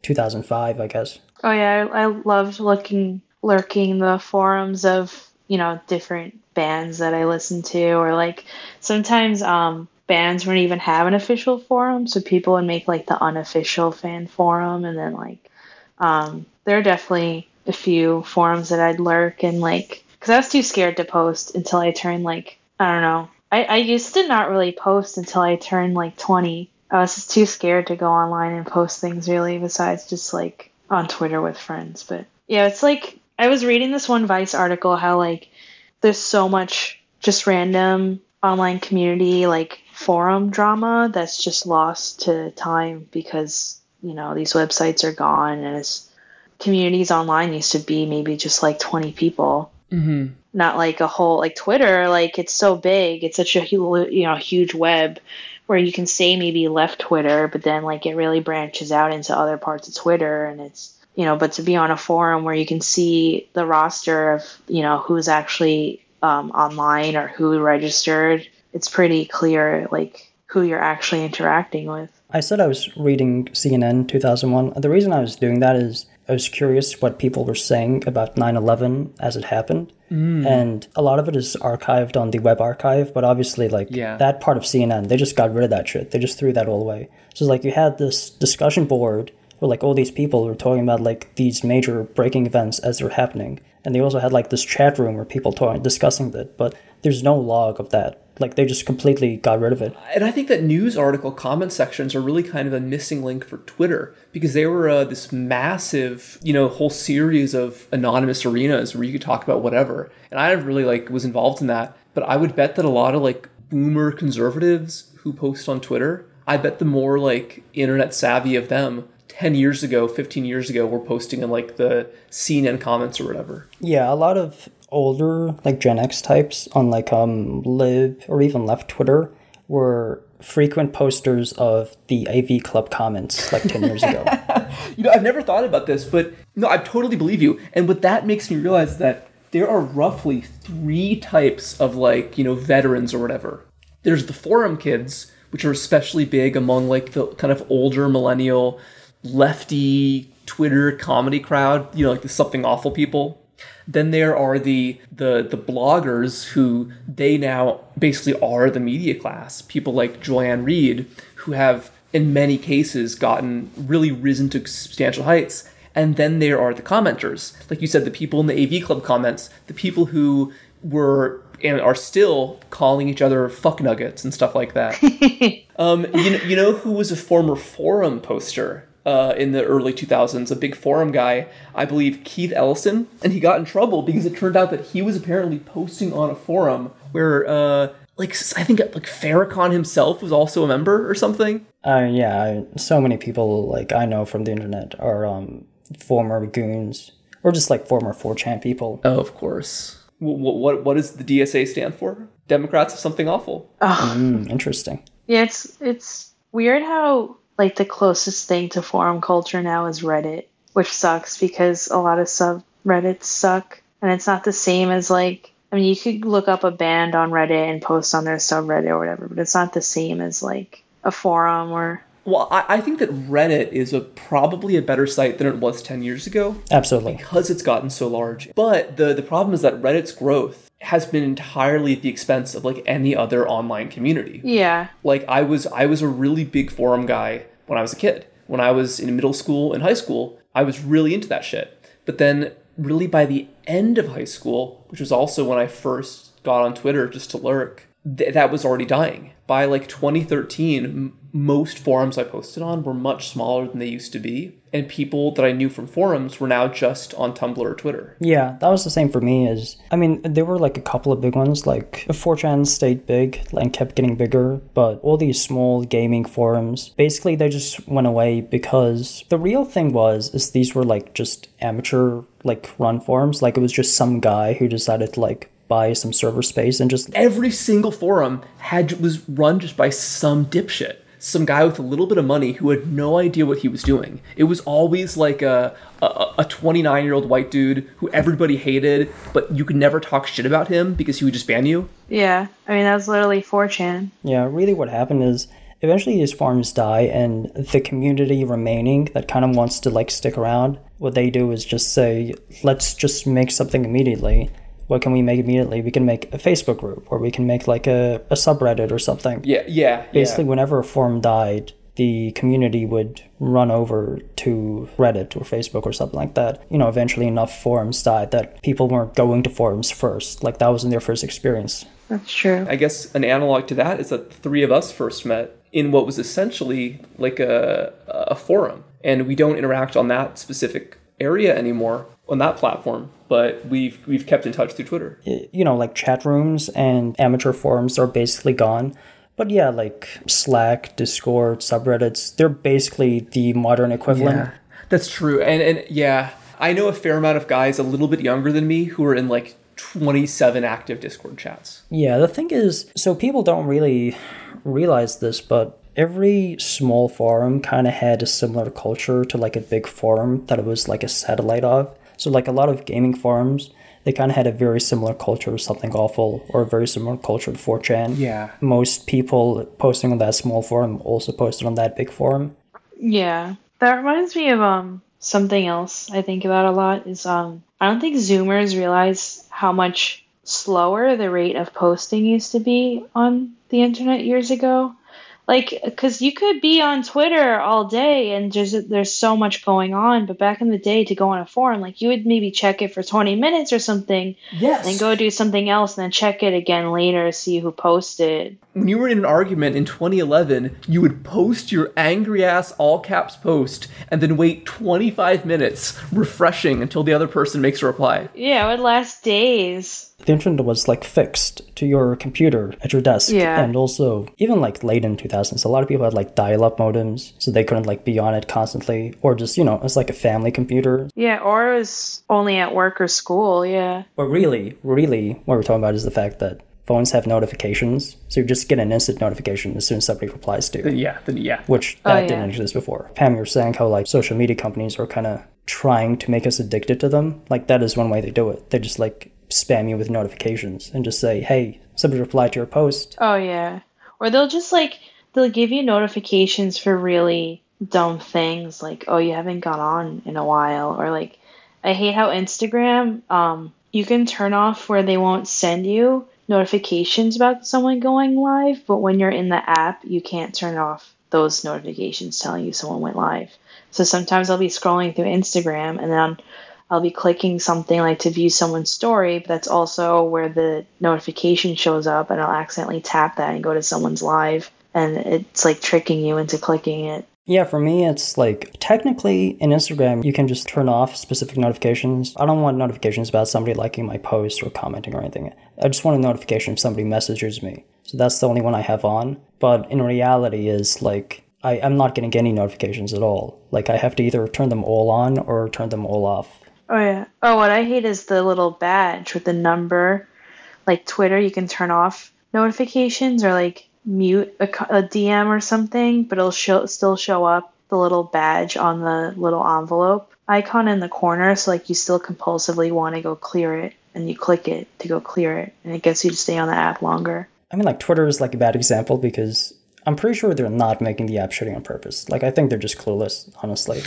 two thousand five, I guess. Oh yeah, I, I loved looking, lurking the forums of, you know, different bands that I listened to, or like sometimes um bands wouldn't even have an official forum, so people would make like the unofficial fan forum, and then like um there are definitely a few forums that I'd lurk and like, because I was too scared to post until I turned like, I don't know. I, I used to not really post until I turned like twenty. I was just too scared to go online and post things really, besides just like on Twitter with friends. But yeah, it's like I was reading this one Vice article how like there's so much just random online community like forum drama that's just lost to time because, you know, these websites are gone, and it's communities online used to be maybe just like twenty people. Mm-hmm. Not like a whole, like Twitter, like it's so big, it's such a hu- you know huge web where you can say maybe left Twitter, but then like it really branches out into other parts of Twitter, and it's, you know, but to be on a forum where you can see the roster of, you know, who's actually um, online or who registered, it's pretty clear like who you're actually interacting with. I said I was reading C N N two thousand one. The reason I was doing that is I was curious what people were saying about nine eleven as it happened. Mm. And a lot of it is archived on the web archive, but obviously, like, yeah. that part of C N N, they just got rid of that shit. They just threw that all away. So, like, you had this discussion board where, like, all these people were talking about, like, these major breaking events as they're happening. And they also had, like, this chat room where people talking, discussing it, but there's no log of that. Like, they just completely got rid of it. And I think that news article comment sections are really kind of a missing link for Twitter, because they were uh, this massive, you know, whole series of anonymous arenas where you could talk about whatever. And I really, like, was involved in that. But I would bet that a lot of, like, boomer conservatives who post on Twitter, I bet the more, like, internet savvy of them ten years ago, fifteen years ago, were posting in, like, the C N N comments or whatever. Yeah, a lot of older, like, Gen X types on, like, um, Lib or even Left Twitter were frequent posters of the A V Club comments, like, ten years ago. You know, I've never thought about this, but no, I totally believe you. And what that makes me realize that there are roughly three types of, like, you know, veterans or whatever. There's the forum kids, which are especially big among, like, the kind of older millennial lefty Twitter comedy crowd, you know, like the Something Awful people. Then there are the the the bloggers who they now basically are the media class. People like Joanne Reed, who have in many cases gotten really risen to substantial heights. And then there are the commenters, like you said, the people in the A V Club comments, the people who were and are still calling each other fuck nuggets and stuff like that. um, you know, you know who was a former forum poster? Uh, in the early two thousands, a big forum guy, I believe Keith Ellison, and he got in trouble because it turned out that he was apparently posting on a forum where, uh, like, I think like Farrakhan himself was also a member or something. Uh, yeah, I, so many people like I know from the internet are um, former goons or just like former four chan people. Oh, of course. What what what does the D S A stand for? Democrats of Something Awful. Oh. Mm, interesting. Yeah, it's it's weird how, like, the closest thing to forum culture now is Reddit, which sucks because a lot of subreddits suck. And it's not the same as, like, I mean, you could look up a band on Reddit and post on their subreddit or whatever, but it's not the same as, like, a forum or... Well, I, I think that Reddit is a probably a better site than it was ten years ago. Absolutely. Because it's gotten so large. But the, the problem is that Reddit's growth has been entirely at the expense of, like, any other online community. Yeah. Like, I was I was a really big forum guy when I was a kid. When I was in middle school and high school, I was really into that shit. But then really by the end of high school, which was also when I first got on Twitter just to lurk, th- that was already dying. By, like, twenty thirteen, m- most forums I posted on were much smaller than they used to be. And people that I knew from forums were now just on Tumblr or Twitter. Yeah, that was the same for me. Is I mean, there were like a couple of big ones, like four chan stayed big and kept getting bigger, but all these small gaming forums, basically they just went away because the real thing was, is these were like just amateur, like, run forums. Like, it was just some guy who decided to, like, buy some server space and just... Every single forum had was run just by some dipshit. Some guy with a little bit of money who had no idea what he was doing. It was always like a a twenty-nine-year-old white dude who everybody hated, but you could never talk shit about him because he would just ban you. Yeah, I mean, that was literally four chan. Yeah, really what happened is eventually these forums die, and the community remaining that kind of wants to like stick around, what they do is just say, let's just make something immediately. What can we make immediately? We can make a Facebook group, or we can make like a, a subreddit or something. Yeah, yeah. Basically, yeah. whenever a forum died, the community would run over to Reddit or Facebook or something like that. You know, eventually enough forums died that people weren't going to forums first. Like, that wasn't their first experience. That's true. I guess an analog to that is that the three of us first met in what was essentially like a, a forum. And we don't interact on that specific area anymore on that platform, but we've we've kept in touch through Twitter. You know, like chat rooms and amateur forums are basically gone. But yeah, like Slack, Discord, subreddits, they're basically the modern equivalent. Yeah, that's true. And and yeah, I know a fair amount of guys a little bit younger than me who are in like twenty-seven active Discord chats. Yeah, the thing is, so people don't really realize this, but every small forum kind of had a similar culture to like a big forum that it was like a satellite of. So like a lot of gaming forums, they kind of had a very similar culture to Something Awful, or a very similar culture to four chan. Yeah. Most people posting on that small forum also posted on that big forum. Yeah. That reminds me of um something else I think about a lot is um I don't think Zoomers realize how much slower the rate of posting used to be on the internet years ago. Like, because you could be on Twitter all day and just there's so much going on, but back in the day to go on a forum, like you would maybe check it for twenty minutes or something, yes, and go do something else and then check it again later to see who posted. When you were in an argument in twenty eleven, you would post your angry ass all caps post and then wait twenty-five minutes refreshing until the other person makes a reply. Yeah, it would last days. The internet was like fixed to your computer at your desk. Yeah. And also, even like late in two thousands, a lot of people had like dial-up modems, so they couldn't like be on it constantly, or just, you know, it's like a family computer. Yeah, or it was only at work or school, yeah. But really, really, what we're talking about is the fact that phones have notifications, so you just get an instant notification as soon as somebody replies to you. Yeah, then yeah. Which, Oh, that yeah. didn't exist before. Pam, you were saying how like social media companies are kind of trying to make us addicted to them. Like, that is one way they do it. They just like spam you with notifications and just say, hey, somebody replied to your post. Oh, yeah. Or they'll just, like, they'll give you notifications for really dumb things, like, oh, you haven't gone on in a while. Or, like, I hate how Instagram, um, you can turn off where they won't send you notifications about someone going live, but when you're in the app, you can't turn off those notifications telling you someone went live. So sometimes I'll be scrolling through Instagram and then I'll be clicking something like to view someone's story, but that's also where the notification shows up, and I'll accidentally tap that and go to someone's live, and it's like tricking you into clicking it. Yeah, for me, it's like, technically in Instagram, you can just turn off specific notifications. I don't want notifications about somebody liking my post or commenting or anything. I just want a notification if somebody messages me. So that's the only one I have on. But in reality is like, I, I'm not getting any notifications at all. Like, I have to either turn them all on or turn them all off. Oh, yeah. Oh, what I hate is the little badge with the number. Like Twitter, you can turn off notifications or like mute a, a D M or something, but it'll show, still show up the little badge on the little envelope icon in the corner. So like you still compulsively want to go clear it, and you click it to go clear it, and it gets you to stay on the app longer. I mean, like, Twitter is like a bad example because I'm pretty sure they're not making the app shitting on purpose. Like, I think they're just clueless, honestly.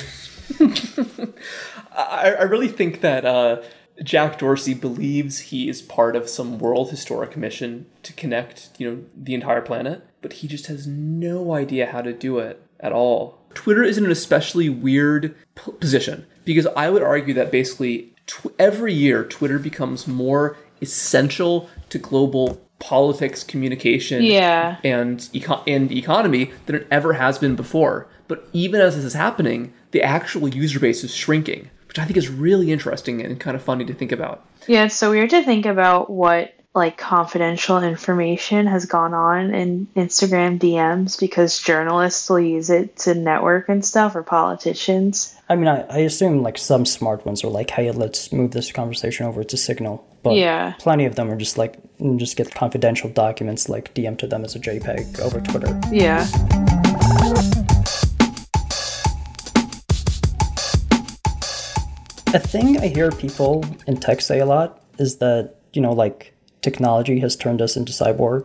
I, I really think that uh, Jack Dorsey believes he is part of some world historic mission to connect, you know, the entire planet, but he just has no idea how to do it at all. Twitter is in an especially weird p- position because I would argue that basically tw- every year Twitter becomes more essential to global politics, communication, Yeah. and eco- and economy than it ever has been before. But even as this is happening, the actual user base is shrinking, which I think is really interesting and kind of funny to think about. Yeah, it's so weird to think about what like confidential information has gone on in Instagram D Ms because journalists will use it to network and stuff, or politicians. I mean, I, I assume like some smart ones are like, hey, let's move this conversation over to Signal. But Yeah. plenty of them are just like, just get confidential documents like D M to them as a JPEG over Twitter. Yeah. A thing I hear people in tech say a lot is that, you know, like, technology has turned us into cyborgs.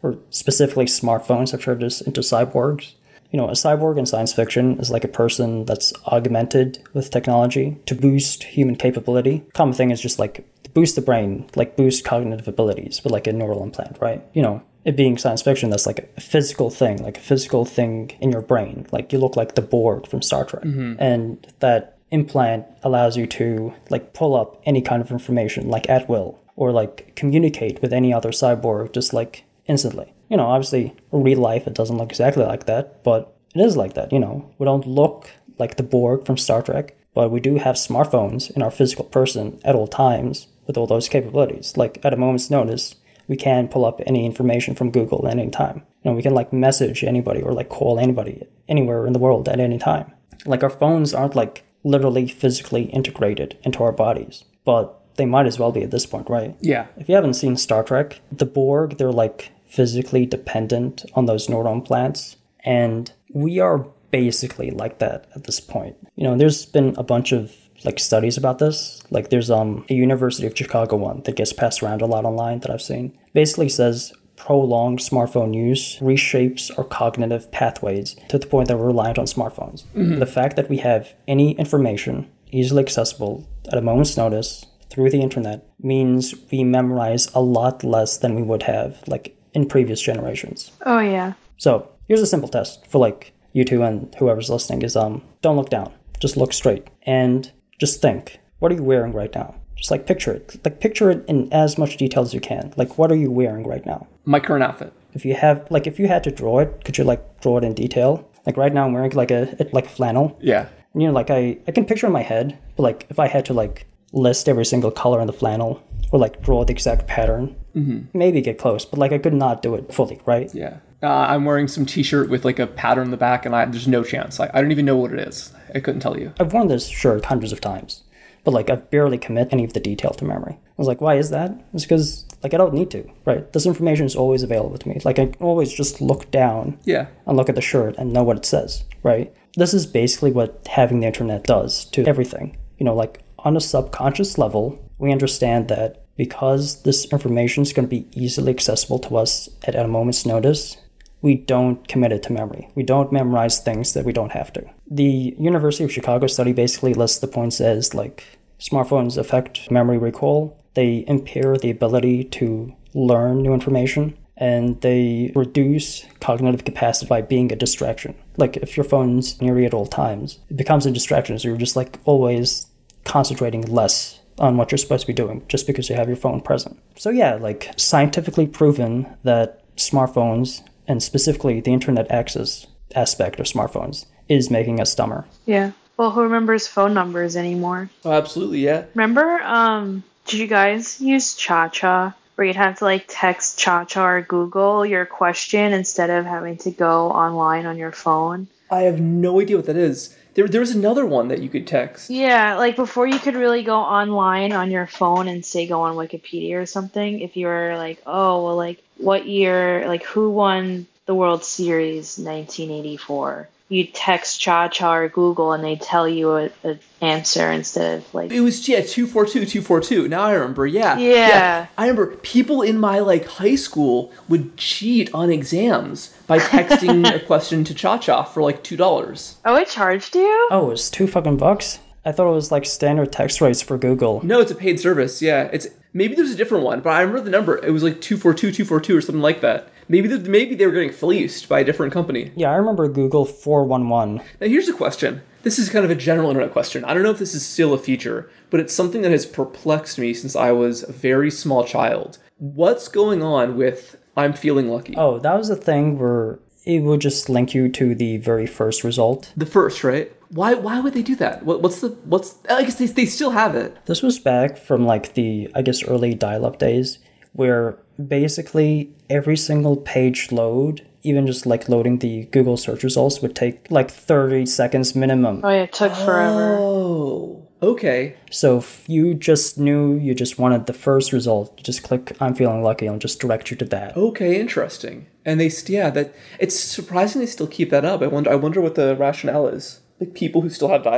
or specifically smartphones, have turned us into cyborgs. You know, a cyborg in science fiction is like a person that's augmented with technology to boost human capability. Common thing is just like boost the brain, like boost cognitive abilities with like a neural implant, right? You know, it being science fiction, that's like a physical thing, like a physical thing in your brain. Like you look like the Borg from Star Trek. Mm-hmm. And that implant allows you to like pull up any kind of information like at will, or like communicate with any other cyborg just like instantly. You know, obviously, in real life, it doesn't look exactly like that, but it is like that, you know. We don't look like the Borg from Star Trek, but we do have smartphones in our physical person at all times with all those capabilities. Like, at a moment's notice, we can pull up any information from Google at any time. You know, we can, like, message anybody or, like, call anybody anywhere in the world at any time. Like, our phones aren't, like, literally physically integrated into our bodies, but they might as well be at this point, right? Yeah. If you haven't seen Star Trek, the Borg, they're, like, physically dependent on those neural implants, and we are basically like that at this point. You know, there's been a bunch of like studies about this. Like there's um a University of Chicago one that gets passed around a lot online that I've seen. Basically says prolonged smartphone use reshapes our cognitive pathways to the point that we're reliant on smartphones. Mm-hmm. The fact that we have any information easily accessible at a moment's notice through the internet means we memorize a lot less than we would have like in previous generations. Oh, yeah. So here's a simple test for like you two and whoever's listening is um don't look down. Just look straight and just think, what are you wearing right now? Just like picture it. Like picture it in as much detail as you can. Like what are you wearing right now? My current outfit. If you have like if you had to draw it, could you like draw it in detail? Like right now I'm wearing like a like a flannel. Yeah. And, you know, like I, I can picture in my head, but like if I had to like list every single color in the flannel or like draw the exact pattern, mm-hmm. maybe get close, but like I could not do it fully, right? Yeah. Uh, I'm wearing some t-shirt with like a pattern in the back and I, there's no chance. I, I don't even know what it is. I couldn't tell you. I've worn this shirt hundreds of times, but like I barely commit any of the detail to memory. I was like, why is that? It's because like I don't need to, right? This information is always available to me. Like I can always just look down yeah. and look at the shirt and know what it says, right? This is basically what having the internet does to everything. You know, like on a subconscious level, we understand that because this information is going to be easily accessible to us at a moment's notice, we don't commit it to memory. We don't memorize things that we don't have to. The University of Chicago study basically lists the points as like smartphones affect memory recall, they impair the ability to learn new information, and they reduce cognitive capacity by being a distraction. Like if your phone's near you at all times, it becomes a distraction, so you're just like always concentrating less on what you're supposed to be doing just because you have your phone present. So yeah, like scientifically proven that smartphones, and specifically the internet access aspect of smartphones, is making us dumber. Yeah. Well, who remembers phone numbers anymore? Oh, absolutely, yeah. Remember, um, did you guys use Cha-Cha? Where you'd have to like text Cha-Cha or Google your question instead of having to go online on your phone? I have no idea what that is. There, there was another one that you could text. Yeah, like before you could really go online on your phone and say go on Wikipedia or something. If you were like, oh, well, like what year, like who won the World Series nineteen eighty-four? You text Cha-Cha or Google and they tell you an answer instead of like... It was, yeah, two four two, two four two. Now I remember, yeah. yeah. Yeah. I remember people in my, like, high school would cheat on exams by texting a question to Cha-Cha for, like, two dollars. Oh, it charged you? Oh, it's two fucking bucks? I thought it was, like, standard text rates for Google. No, it's a paid service, yeah. It's maybe there's a different one, but I remember the number. It was, like, two four two, two four two or something like that. Maybe the, maybe they were getting fleeced by a different company. Yeah, I remember Google four one one. Now here's a question. This is kind of a general internet question. I don't know if this is still a feature, but it's something that has perplexed me since I was a very small child. What's going on with I'm feeling lucky? Oh, that was a thing where it would just link you to the very first result. The first, right? Why why would they do that? What, what's the, what's, I guess they, they still have it. This was back from like the, I guess, early dial-up days, where basically every single page load, even just like loading the Google search results, would take like thirty seconds minimum. Oh yeah, it took forever. Oh, okay. So if you just knew you just wanted the first result, you just click I'm feeling lucky and just direct you to that. Okay, interesting. And they, yeah, that it's surprising they still keep that up. I wonder, I wonder what the rationale is. Like people who still have dial-up?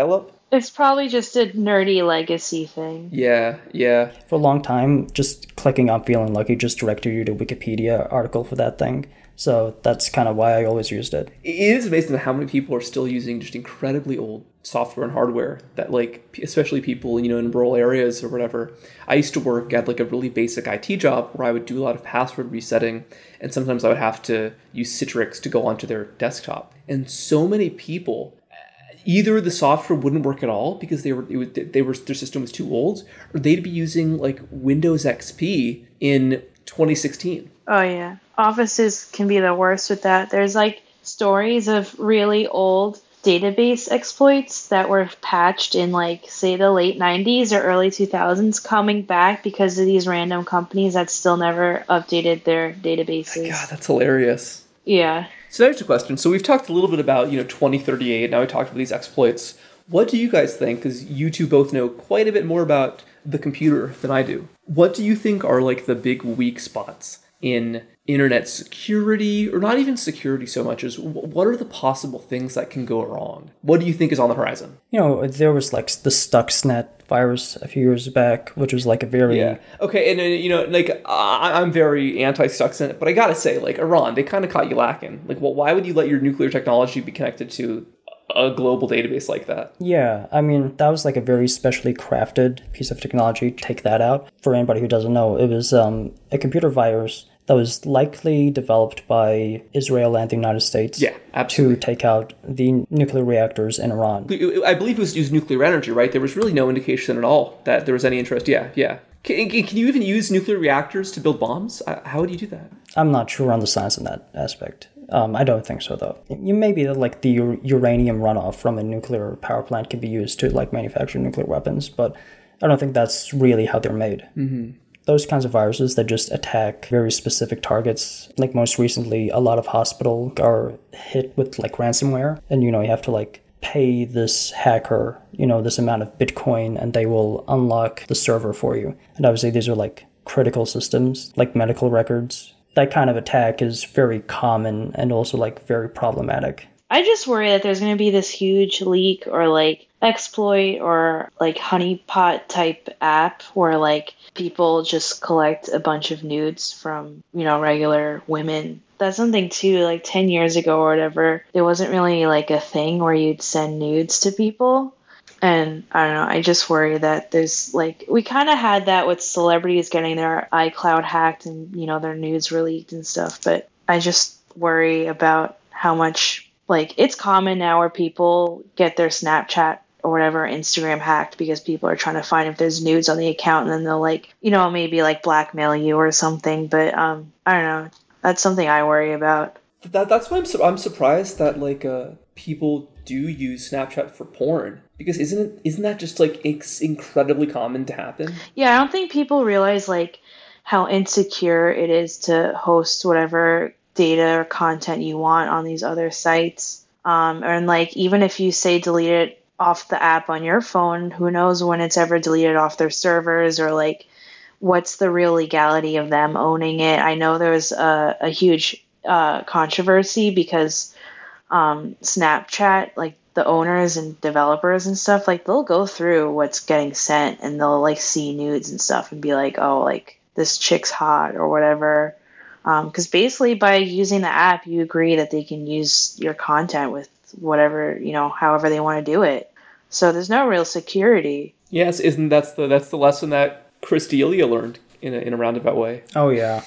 It's probably just a nerdy legacy thing. Yeah, yeah. For a long time, just clicking on Feeling Lucky just directed you to Wikipedia article for that thing. So that's kind of why I always used it. It is amazing how many people are still using just incredibly old software and hardware that, like, especially people, you know, in rural areas or whatever. I used to work at like a really basic I T job where I would do a lot of password resetting, and sometimes I would have to use Citrix to go onto their desktop. And so many people, either the software wouldn't work at all because they were it was, they were their system was too old, or they'd be using like Windows X P in twenty sixteen. Oh yeah. Offices can be the worst with that. There's like stories of really old database exploits that were patched in like, say, the late nineties or early two thousands coming back because of these random companies that still never updated their databases. God, that's hilarious. Yeah. So there's a question. So we've talked a little bit about, you know, twenty thirty-eight. Now we talked about these exploits. What do you guys think? Because you two both know quite a bit more about the computer than I do. What do you think are like the big weak spots in internet security, or not even security so much as what are the possible things that can go wrong? What do you think is on the horizon? You know, there was like the Stuxnet virus a few years back, which was like a very... Yeah. Okay, and, and you know, like, I, I'm very anti-Stuxnet, but I gotta say, like, Iran, they kind of caught you lacking. Like, well, why would you let your nuclear technology be connected to a global database like that? Yeah, I mean, that was like a very specially crafted piece of technology. Take that out. For anybody who doesn't know, it was um, a computer virus that was likely developed by Israel and the United States yeah, absolutely. to take out the nuclear reactors in Iran. I believe it was used nuclear energy, right? There was really no indication at all that there was any interest. Yeah, yeah. Can, can you even use nuclear reactors to build bombs? How would you do that? I'm not sure on the science in that aspect. Um, I don't think so, though. You maybe like the uranium runoff from a nuclear power plant can be used to like manufacture nuclear weapons, but I don't think that's really how they're made. Mm-hmm. Those kinds of viruses that just attack very specific targets. Like most recently, a lot of hospitals are hit with like ransomware, and you know you have to like pay this hacker, you know, this amount of Bitcoin, and they will unlock the server for you. And obviously, these are like critical systems, like medical records. That kind of attack is very common and also like very problematic. I just worry that there's going to be this huge leak or like exploit or like honeypot type app where like people just collect a bunch of nudes from, you know, regular women. That's something too, like ten years ago or whatever, there wasn't really like a thing where you'd send nudes to people. And I don't know, I just worry that there's like, we kind of had that with celebrities getting their iCloud hacked and, you know, their nudes leaked and stuff. But I just worry about how much, like, it's common now where people get their Snapchat or whatever, Instagram hacked because people are trying to find if there's nudes on the account, and then they'll like, you know, maybe like blackmail you or something. But um, I don't know. That's something I worry about. That that's why I'm su- I'm surprised that like uh people do use Snapchat for porn, because isn't it isn't that just like it's incredibly common to happen? Yeah, I don't think people realize like how insecure it is to host whatever data or content you want on these other sites. Um, and like even if you say delete it off the app on your phone, who knows when it's ever deleted off their servers, or like what's the real legality of them owning it. I know there was a, a huge uh, controversy because um, Snapchat, like the owners and developers and stuff, like they'll go through what's getting sent and they'll like see nudes and stuff and be like, oh, like this chick's hot or whatever. Because um, basically by using the app, you agree that they can use your content with whatever, you know, however they want to do it. So there's no real security. Yes, isn't that's the that's the lesson that Chris D'Elia learned in a, in a roundabout way. Oh, yeah.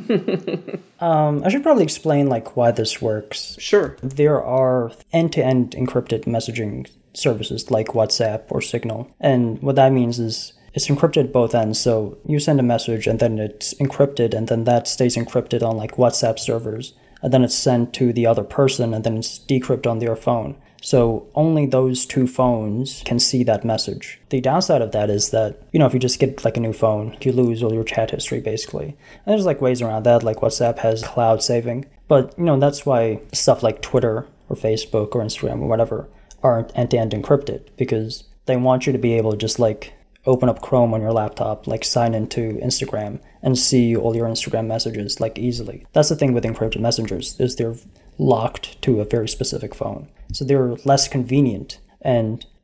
um, I should probably explain like why this works. Sure. There are end-to-end encrypted messaging services like WhatsApp or Signal. And what that means is it's encrypted at both ends. So you send a message and then it's encrypted, and then that stays encrypted on like WhatsApp servers. And then it's sent to the other person, and then it's decrypted on their phone. So only those two phones can see that message. The downside of that is that, you know, if you just get like a new phone, you lose all your chat history basically. And there's like ways around that, like WhatsApp has cloud saving. But, you know, that's why stuff like Twitter or Facebook or Instagram or whatever aren't end-to-end encrypted, because they want you to be able to just like open up Chrome on your laptop, like sign into Instagram and see all your Instagram messages like easily. That's the thing with encrypted messengers, is they're locked to a very specific phone. So they're less convenient. And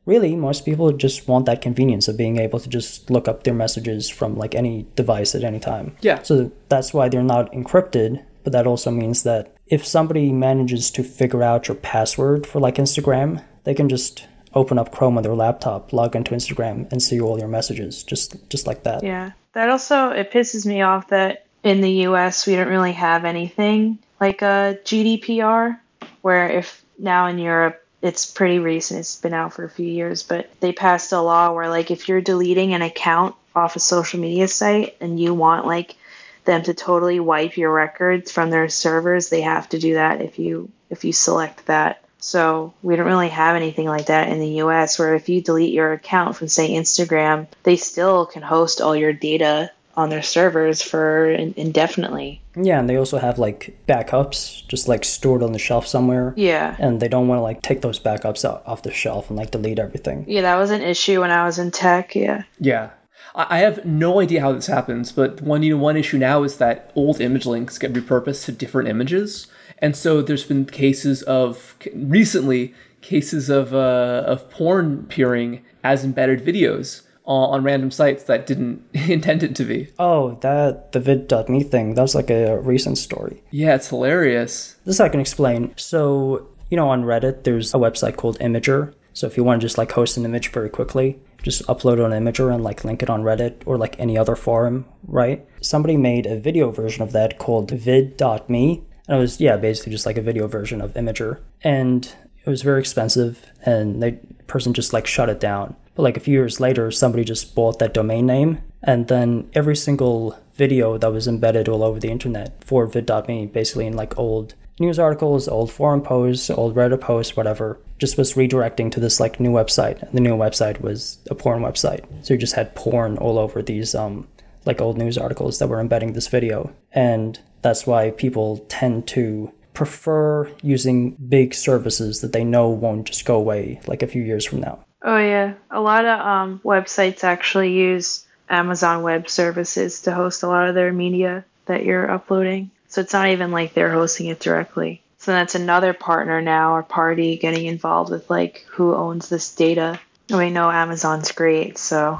really, most people just want that convenience of being able to just look up their messages from like any device at any time. Yeah. So that's why they're not encrypted, but that also means that if somebody manages to figure out your password for like Instagram, they can just open up Chrome on their laptop, log into Instagram, and see all your messages, just just like that. Yeah. That also, it pisses me off that in the U S we don't really have anything like a G D P R, where if now in Europe, it's pretty recent, it's been out for a few years, but they passed a law where like if you're deleting an account off a social media site and you want like them to totally wipe your records from their servers, they have to do that if you if you select that. So we don't really have anything like that in the U S, where if you delete your account from, say, Instagram, they still can host all your data on their servers for in- indefinitely. Yeah, and they also have like backups just like stored on the shelf somewhere. Yeah. And they don't want to like take those backups out off the shelf and like delete everything. Yeah, that was an issue when I was in tech, yeah. Yeah. I I have no idea how this happens, but one you know one issue now is that old image links get repurposed to different images. And so there's been cases of, recently, cases of uh, of porn appearing as embedded videos on, on random sites that didn't intend it to be. Oh, that, the vid.me thing, that was like a recent story. Yeah, it's hilarious. This I can explain. So, you know, on Reddit, there's a website called Imager. So if you want to just like host an image very quickly, just upload it on Imager and like link it on Reddit or like any other forum, right? Somebody made a video version of that called vid.me. And it was, yeah, basically just like a video version of Imager. And it was very expensive, and the person just like shut it down. But like a few years later, somebody just bought that domain name, and then every single video that was embedded all over the internet for vid.me, basically in like old news articles, old forum posts, old Reddit posts, whatever, just was redirecting to this like new website. And the new website was a porn website. So you just had porn all over these um like old news articles that were embedding this video. And that's why people tend to prefer using big services that they know won't just go away like a few years from now. Oh yeah, a lot of um, websites actually use Amazon Web Services to host a lot of their media that you're uploading. So it's not even like they're hosting it directly. So that's another partner now or party getting involved with like who owns this data. And we know Amazon's great, so...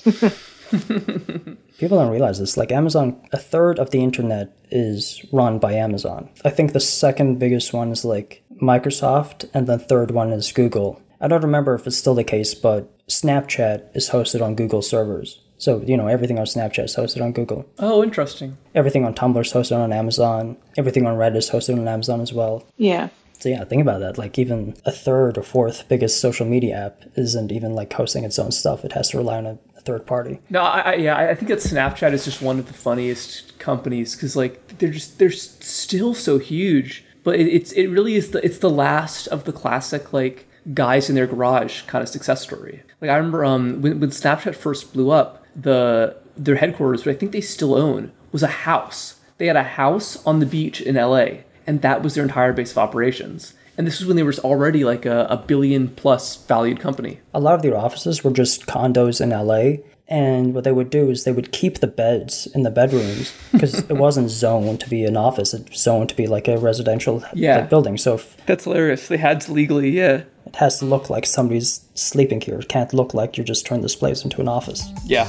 People don't realize this. Like Amazon, a third of the internet is run by Amazon. I think the second biggest one is like Microsoft, and the third one is Google. I don't remember if it's still the case, but Snapchat is hosted on Google servers. So, you know, everything on Snapchat is hosted on Google. Oh, interesting. Everything on Tumblr is hosted on Amazon. Everything on Reddit is hosted on Amazon as well. Yeah. So yeah, think about that. Like even a third or fourth biggest social media app isn't even like hosting its own stuff. It has to rely on a third party. No, I, I yeah, I think that Snapchat is just one of the funniest companies because like they're just they're still so huge, but it, it's it really is the it's the last of the classic like guys in their garage kind of success story. Like I remember um when, when Snapchat first blew up, the their headquarters, which I think they still own, was a house. They had a house on the beach in L A, and that was their entire base of operations. And this was when they were already like a, a billion plus valued company. A lot of their offices were just condos in L A. And what they would do is they would keep the beds in the bedrooms because it wasn't zoned to be an office. It's zoned to be like a residential yeah. like, building. So if that's hilarious. They had to legally, yeah. It has to look like somebody's sleeping here. It can't look like you just turned this place into an office. Yeah.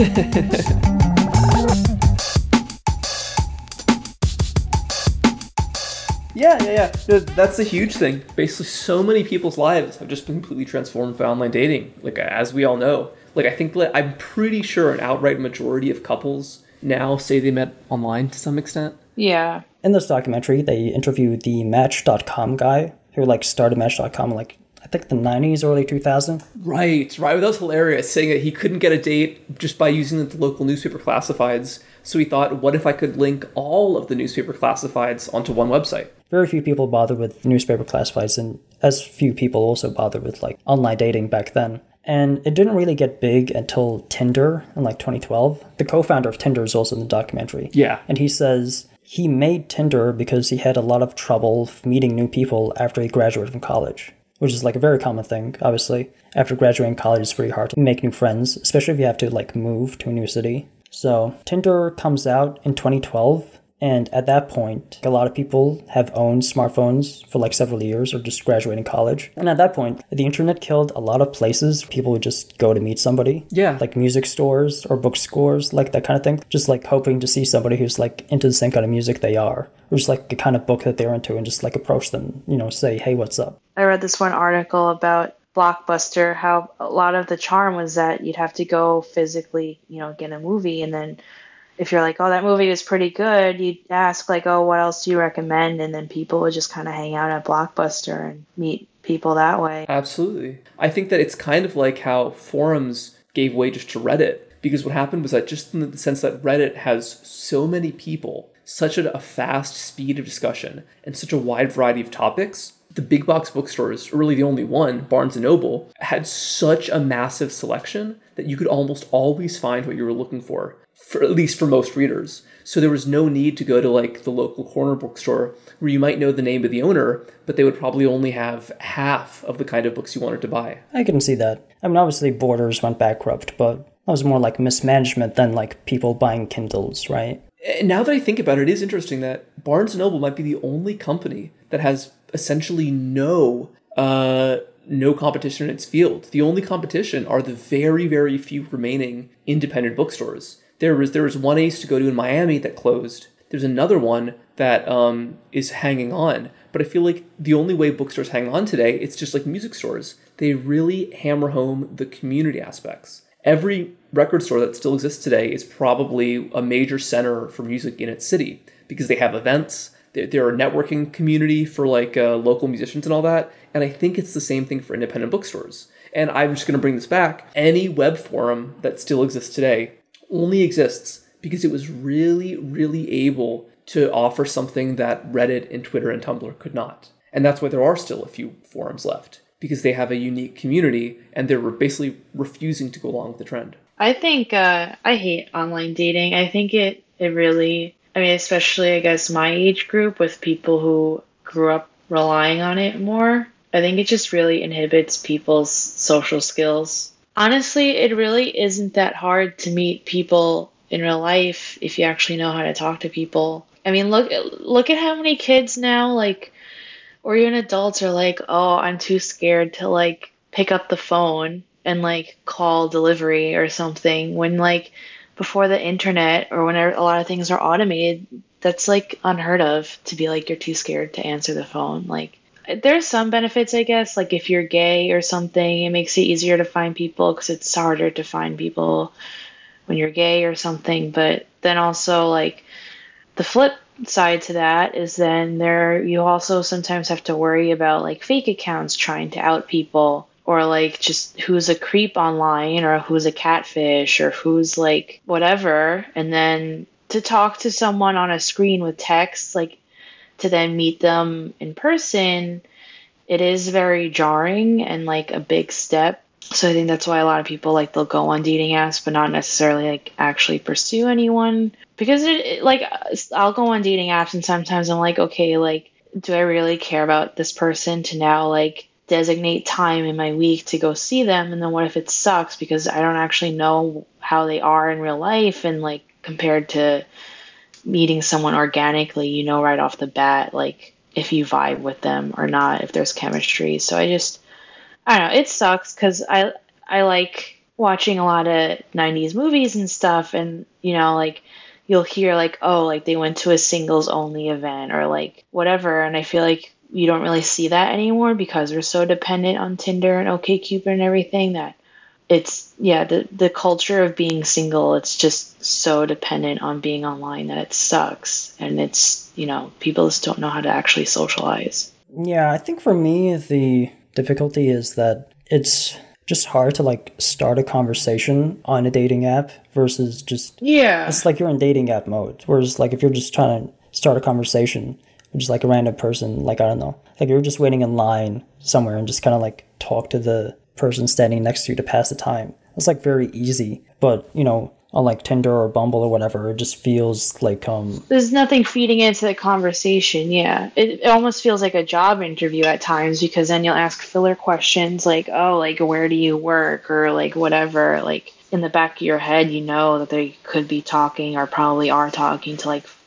Yeah, yeah, yeah. No, that's a huge thing. Basically, so many people's lives have just been completely transformed by online dating. Like, as we all know. Like, I think, I'm pretty sure an outright majority of couples now say they met online to some extent. Yeah. In this documentary, they interviewed the Match dot com guy who, like, started Match dot com, like, I think the nineties, early two thousands. Right, right. That was hilarious, saying that he couldn't get a date just by using the local newspaper classifieds. So he thought, what if I could link all of the newspaper classifieds onto one website? Very few people bothered with newspaper classifieds, and as few people also bothered with like online dating back then. And it didn't really get big until Tinder in like twenty twelve. The co-founder of Tinder is also in the documentary. Yeah. And he says he made Tinder because he had a lot of trouble meeting new people after he graduated from college, which is like a very common thing, obviously. After graduating college, it's very hard to make new friends, especially if you have to like move to a new city. So Tinder comes out in twenty twelve, And at that point, a lot of people have owned smartphones for like several years or just graduating college. And at that point, the internet killed a lot of places people would just go to meet somebody. Yeah. Like music stores or bookstores, like that kind of thing. Just like hoping to see somebody who's like into the same kind of music they are. Or just like a kind of book that they're into and just like approach them, you know, say, hey, what's up? I read this one article about Blockbuster, how a lot of the charm was that you'd have to go physically, you know, get a movie, and then if you're like, oh, that movie was pretty good, you'd ask like, oh, what else do you recommend? And then people would just kind of hang out at Blockbuster and meet people that way. Absolutely. I think that it's kind of like how forums gave way just to Reddit, because what happened was that just in the sense that Reddit has so many people, such a, a fast speed of discussion, and such a wide variety of topics, the big box bookstores, or really the only one, Barnes and Noble, had such a massive selection that you could almost always find what you were looking for, for at least for most readers. So there was no need to go to like the local corner bookstore where you might know the name of the owner, but they would probably only have half of the kind of books you wanted to buy. I can see that. I mean, obviously Borders went bankrupt, but that was more like mismanagement than like people buying Kindles, right? And now that I think about it, it is interesting that Barnes and Noble might be the only company that has essentially no uh, no competition in its field. The only competition are the very, very few remaining independent bookstores. There was there was one I used to go to in Miami that closed. There's another one that um, is hanging on. But I feel like the only way bookstores hang on today, it's just like music stores. They really hammer home the community aspects. Every record store that still exists today is probably a major center for music in its city because they have events. They're a networking community for like uh, local musicians and all that. And I think it's the same thing for independent bookstores. And I'm just going to bring this back. Any web forum that still exists today only exists because it was really, really able to offer something that Reddit and Twitter and Tumblr could not. And that's why there are still a few forums left, because they have a unique community and they're basically refusing to go along with the trend. I think uh, I hate online dating. I think it, it really, I mean, especially, I guess, my age group with people who grew up relying on it more. I think it just really inhibits people's social skills. Honestly, it really isn't that hard to meet people in real life if you actually know how to talk to people. I mean, look look at how many kids now, like, or even adults are like, oh, I'm too scared to, like, pick up the phone and, like, call delivery or something. When, like, before the internet or when a lot of things are automated, that's, like, unheard of to be, like, you're too scared to answer the phone. Like, there's some benefits, I guess. Like, if you're gay or something, it makes it easier to find people because it's harder to find people when you're gay or something. But then also, like, the flip side to that is then there you also sometimes have to worry about, like, fake accounts trying to out people, or, like, just who's a creep online or who's a catfish or who's, like, whatever. And then to talk to someone on a screen with text, like, to then meet them in person, it is very jarring and, like, a big step. So I think that's why a lot of people, like, they'll go on dating apps but not necessarily, like, actually pursue anyone. Because, it, it, like, I'll go on dating apps and sometimes I'm like, okay, like, do I really care about this person to now, like, designate time in my week to go see them? And then what if it sucks because I don't actually know how they are in real life, and, like, compared to meeting someone organically, you know right off the bat, like, if you vibe with them or not, if there's chemistry. So I just, I don't know, it sucks because I, I like watching a lot of nineties movies and stuff, and, you know, like, you'll hear, like, oh, like, they went to a singles only event or, like, whatever, and I feel like you don't really see that anymore because we're so dependent on Tinder and OkCupid and everything that it's, yeah, the, the culture of being single, it's just so dependent on being online that it sucks. And it's, you know, people just don't know how to actually socialize. Yeah, I think for me, the difficulty is that it's just hard to, like, start a conversation on a dating app versus just, yeah, it's like you're in dating app mode. Whereas, like, if you're just trying to start a conversation with just, like, a random person, like, I don't know, like, you're just waiting in line somewhere and just kind of, like, talk to the person standing next to you to pass the time. It's, like, very easy. But, you know, on, like, Tinder or Bumble or whatever, it just feels like, um... there's nothing feeding into the conversation, yeah. It, it almost feels like a job interview at times, because then you'll ask filler questions like, oh, like, where do you work? Or, like, whatever. Like, in the back of your head, you know that they could be talking or probably are talking to, like,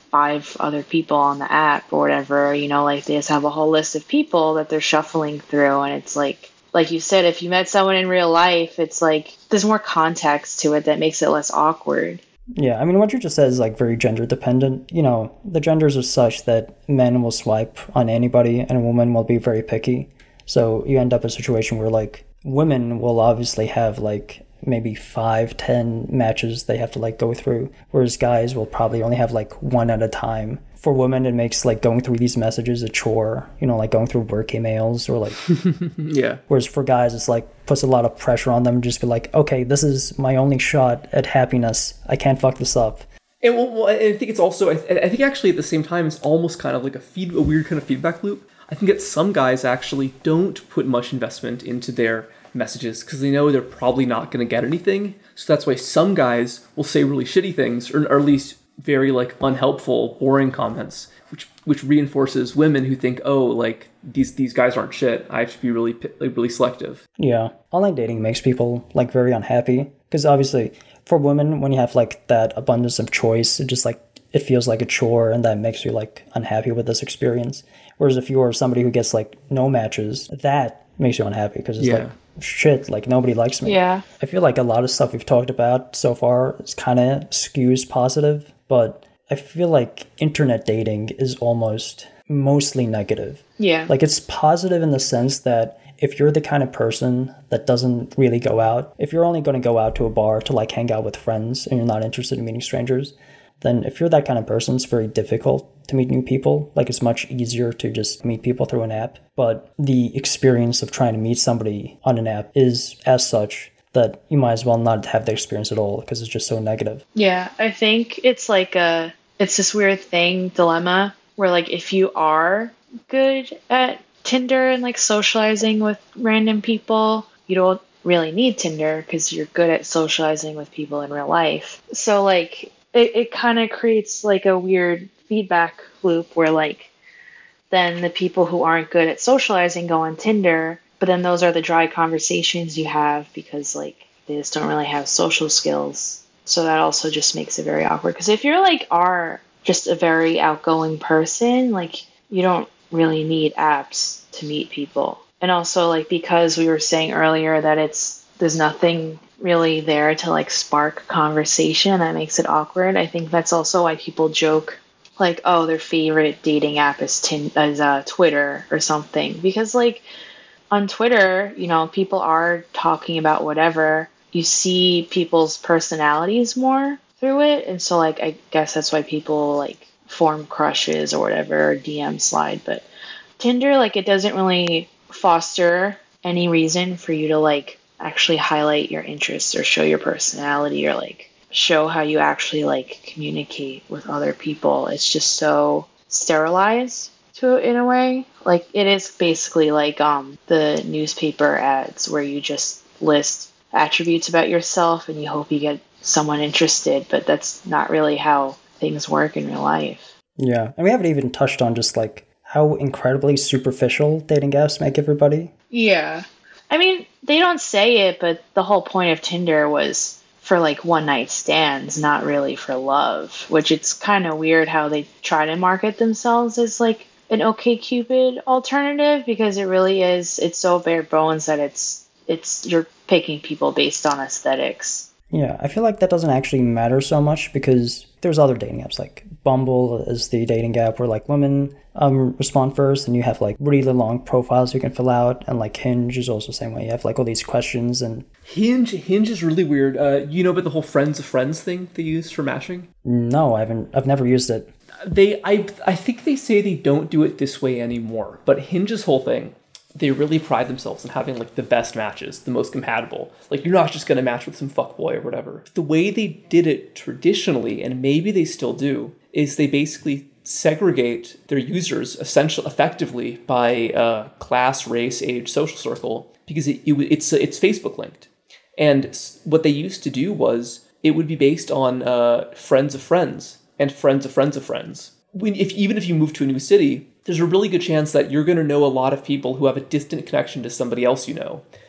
five other people on the app or whatever, you know, like they just have a whole list of people that they're shuffling through. And it's like, like you said, if you met someone in real life, it's like there's more context to it that makes it less awkward. Yeah, I mean, what you just said is like very gender dependent. You know, the genders are such that men will swipe on anybody and women will be very picky. So you end up in a situation where like women will obviously have like maybe five, ten matches they have to like go through, whereas guys will probably only have like one at a time. For women, it makes like going through these messages a chore, you know, like going through work emails or like, yeah. Whereas for guys, it's like puts a lot of pressure on them. Just be like, okay, this is my only shot at happiness. I can't fuck this up. And well, well I think it's also, I, th- I think actually at the same time, it's almost kind of like a feed, a weird kind of feedback loop. I think that some guys actually don't put much investment into their messages because they know they're probably not going to get anything. So that's why some guys will say really shitty things, or, or at least very like unhelpful, boring comments, which which reinforces women who think, oh, like these these guys aren't shit. I have to be really like, really selective. Yeah, online dating makes people like very unhappy because obviously for women, when you have like that abundance of choice, it just like it feels like a chore, and that makes you like unhappy with this experience. Whereas if you're somebody who gets like no matches, that makes you unhappy because it's yeah. like shit, like nobody likes me. Yeah. I feel like a lot of stuff we've talked about so far is kind of skews positive, but I feel like internet dating is almost mostly negative. Yeah. Like it's positive in the sense that if you're the kind of person that doesn't really go out, if you're only going to go out to a bar to like hang out with friends and you're not interested in meeting strangers, then if you're that kind of person, it's very difficult to meet new people. Like it's much easier to just meet people through an app. But the experience of trying to meet somebody on an app is as such that you might as well not have the experience at all because it's just so negative. Yeah, I think it's like a, it's this weird thing, dilemma, where like if you are good at Tinder and like socializing with random people, you don't really need Tinder because you're good at socializing with people in real life. So like it, it kind of creates like a weird feedback loop where like then the people who aren't good at socializing go on Tinder, but then those are the dry conversations you have because like they just don't really have social skills. So that also just makes it very awkward. Because if you're like are just a very outgoing person, like you don't really need apps to meet people. And also like because we were saying earlier that it's there's nothing really there to like spark conversation, that makes it awkward. I think that's also why people joke like, oh, their favorite dating app is, tin- is uh, Twitter or something. Because like on Twitter, you know, people are talking about whatever. You see people's personalities more through it. And so like I guess that's why people like form crushes or whatever, or D M slide. But Tinder, like it doesn't really foster any reason for you to like actually highlight your interests or show your personality or like show how you actually like communicate with other people. It's just so sterilized to in a way. Like it is basically like um the newspaper ads where you just list attributes about yourself and you hope you get someone interested, but that's not really how things work in real life. Yeah, and we haven't even touched on just like how incredibly superficial dating apps make everybody. Yeah. I mean, they don't say it, but the whole point of Tinder was for like one night stands, not really for love, which it's kind of weird how they try to market themselves as like an OkCupid alternative, because it really is, it's so bare bones that it's, it's, you're picking people based on aesthetics. Yeah, I feel like that doesn't actually matter so much because there's other dating apps like Bumble is the dating app where like women um respond first and you have like really long profiles you can fill out, and like Hinge is also the same way. You have like all these questions and Hinge Hinge is really weird. Uh, you know about the whole friends of friends thing they use for matching? No, I haven't. I've never used it. They I I think they say they don't do it this way anymore. But Hinge's whole thing, they really pride themselves on having like the best matches, the most compatible. Like you're not just going to match with some fuckboy or whatever. The way they did it traditionally, and maybe they still do, is they basically segregate their users essentially effectively by uh, class, race, age, social circle, because it, it it's it's Facebook linked. And what they used to do was it would be based on uh, friends of friends and friends of friends of friends. When, if even if you move to a new city, there's a really good chance that you're going to know a lot of people who have a distant connection to somebody else you know.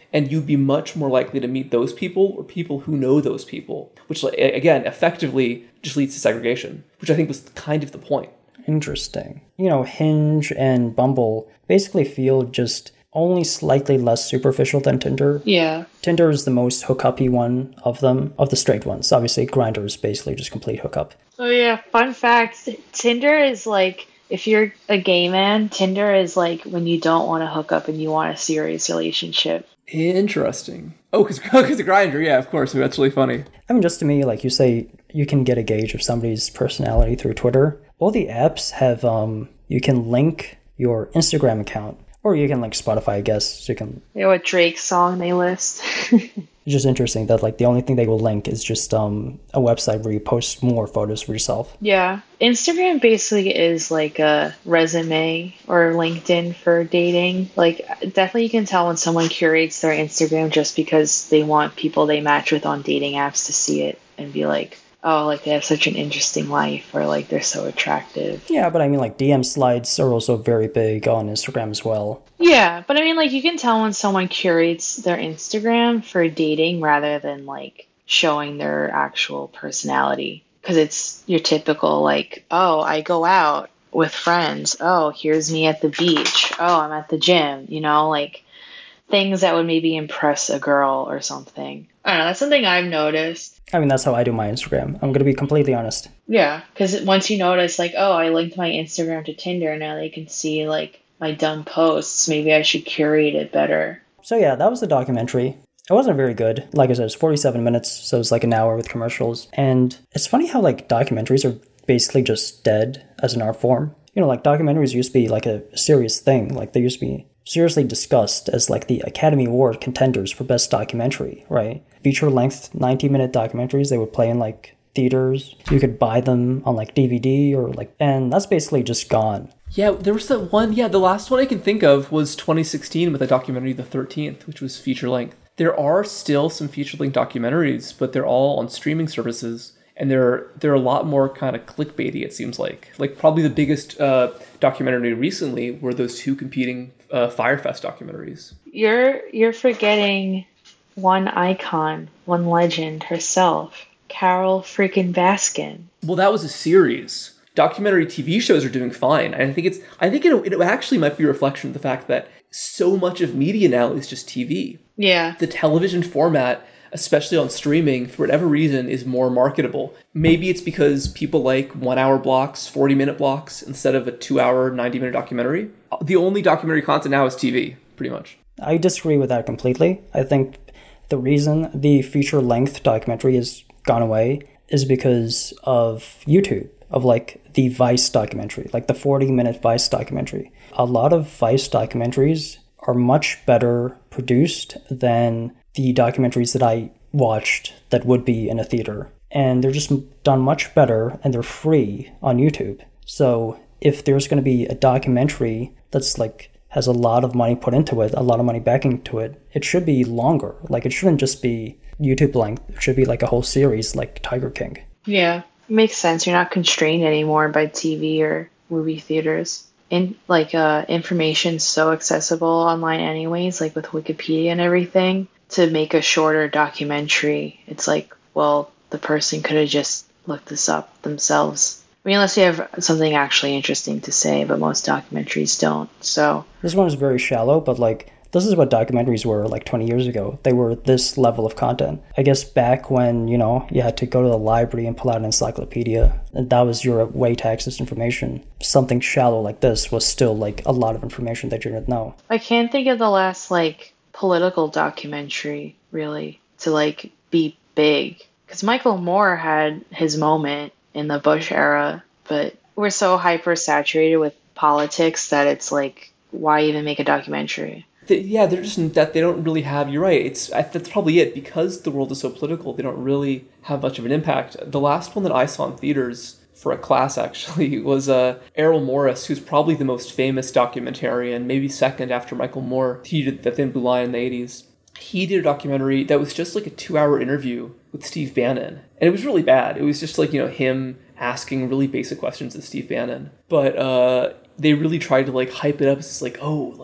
And you'd be much more likely to meet those people or people who know those people, which, again, effectively just leads to segregation, which I think was kind of the point. Interesting. You know, Hinge and Bumble basically feel just only slightly less superficial than Tinder. Yeah. Tinder is the most hookup-y one of them, of the straight ones. Obviously, Grindr is basically just complete hookup. Oh yeah, fun fact, Tinder is like, if you're a gay man, Tinder is like when you don't want to hook up and you want a serious relationship. Interesting. Oh, because the Grindr, yeah, of course. That's really funny. I mean, just to me, like you say, you can get a gauge of somebody's personality through Twitter. All the apps have, um, you can link your Instagram account. Or you can, like, Spotify, I guess. So you can... Yeah, what Drake's song they list. It's just interesting that, like, the only thing they will link is just um, a website where you post more photos for yourself. Yeah. Instagram basically is, like, a resume or LinkedIn for dating. Like, definitely you can tell when someone curates their Instagram just because they want people they match with on dating apps to see it and be like, oh, like they have such an interesting life, or like they're so attractive. Yeah, but I mean, like D M slides are also very big on Instagram as well. Yeah, but I mean, like you can tell when someone curates their Instagram for dating rather than like showing their actual personality. Because it's your typical like, oh, I go out with friends. Oh, here's me at the beach. Oh, I'm at the gym. You know, like things that would maybe impress a girl or something. I don't know. That's something I've noticed. I mean, that's how I do my Instagram. I'm going to be completely honest. Yeah, because once you notice, like, oh, I linked my Instagram to Tinder, now they can see, like, my dumb posts. Maybe I should curate it better. So yeah, that was the documentary. It wasn't very good. Like I said, it's forty-seven minutes, so it's like an hour with commercials. And it's funny how, like, documentaries are basically just dead as an art form. You know, like, documentaries used to be, like, a serious thing. Like, they used to be seriously discussed as like the Academy Award contenders for Best Documentary, right? Feature-length ninety-minute documentaries, they would play in like theaters. You could buy them on like D V D or like, and that's basically just gone. Yeah, there was that one, yeah, the last one I can think of was twenty sixteen with the documentary The thirteenth, which was feature-length. There are still some feature-length documentaries, but they're all on streaming services. And they're they're a lot more kind of clickbaity, it seems like. Like probably the biggest uh, documentary recently were those two competing uh, Firefest documentaries. You're you're forgetting one icon, one legend herself, Carol freaking Baskin. Well, that was a series. Documentary T V shows are doing fine. And I think it's I think it, it actually might be a reflection of the fact that so much of media now is just T V. Yeah. The television format, especially on streaming, for whatever reason, is more marketable. Maybe it's because people like one-hour blocks, forty-minute blocks, instead of a two-hour, ninety-minute documentary. The only documentary content now is T V, pretty much. I disagree with that completely. I think the reason the feature-length documentary has gone away is because of YouTube, of like the Vice documentary, like the forty-minute Vice documentary. A lot of Vice documentaries are much better produced than the documentaries that I watched that would be in a theater. And they're just done much better, and they're free on YouTube. So if there's going to be a documentary that's like has a lot of money put into it, a lot of money backing to it, it should be longer. Like it shouldn't just be YouTube length. It should be like a whole series like Tiger King. Yeah, it makes sense. You're not constrained anymore by T V or movie theaters. In like uh, information's so accessible online anyways, like with Wikipedia and everything. To make a shorter documentary, it's like, well, the person could have just looked this up themselves. I mean, unless you have something actually interesting to say, but most documentaries don't, so... This one is very shallow, but, like, this is what documentaries were, like, twenty years ago. They were this level of content. I guess back when, you know, you had to go to the library and pull out an encyclopedia, and that was your way to access information. Something shallow like this was still, like, a lot of information that you didn't know. I can't think of the last, like... political documentary really to like be big, because Michael Moore had his moment in the Bush era, but we're so hyper saturated with politics that it's like, why even make a documentary? The, yeah, they're just that they don't really have. You're right. It's I, that's probably it, because the world is so political. They don't really have much of an impact. The last one that I saw in theaters for a class actually was uh, Errol Morris, who's probably the most famous documentarian, maybe second after Michael Moore. He did The Thin Blue Line in the eighties. He did a documentary that was just like a two-hour interview with Steve Bannon. And it was really bad. It was just like, you know, him asking really basic questions of Steve Bannon. But uh, they really tried to like hype it up as like, oh, like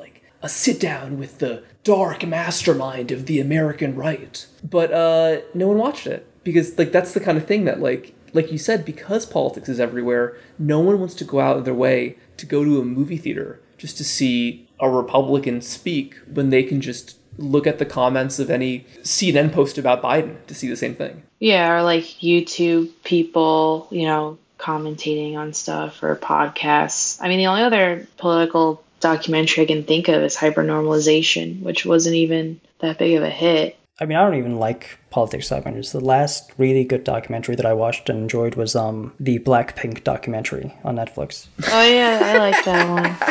a sit down with the dark mastermind of the American right. But uh, no one watched it because like that's the kind of thing that like like you said, because politics is everywhere, no one wants to go out of their way to go to a movie theater just to see a Republican speak when they can just look at the comments of any C N N post about Biden to see the same thing. Yeah, or like YouTube people, you know, commentating on stuff or podcasts. I mean, the only other political documentary I can think of is Hypernormalization, which wasn't even that big of a hit. I mean, I don't even like politics documentaries. The last really good documentary that I watched and enjoyed was um the Blackpink documentary on Netflix. Oh yeah, I like that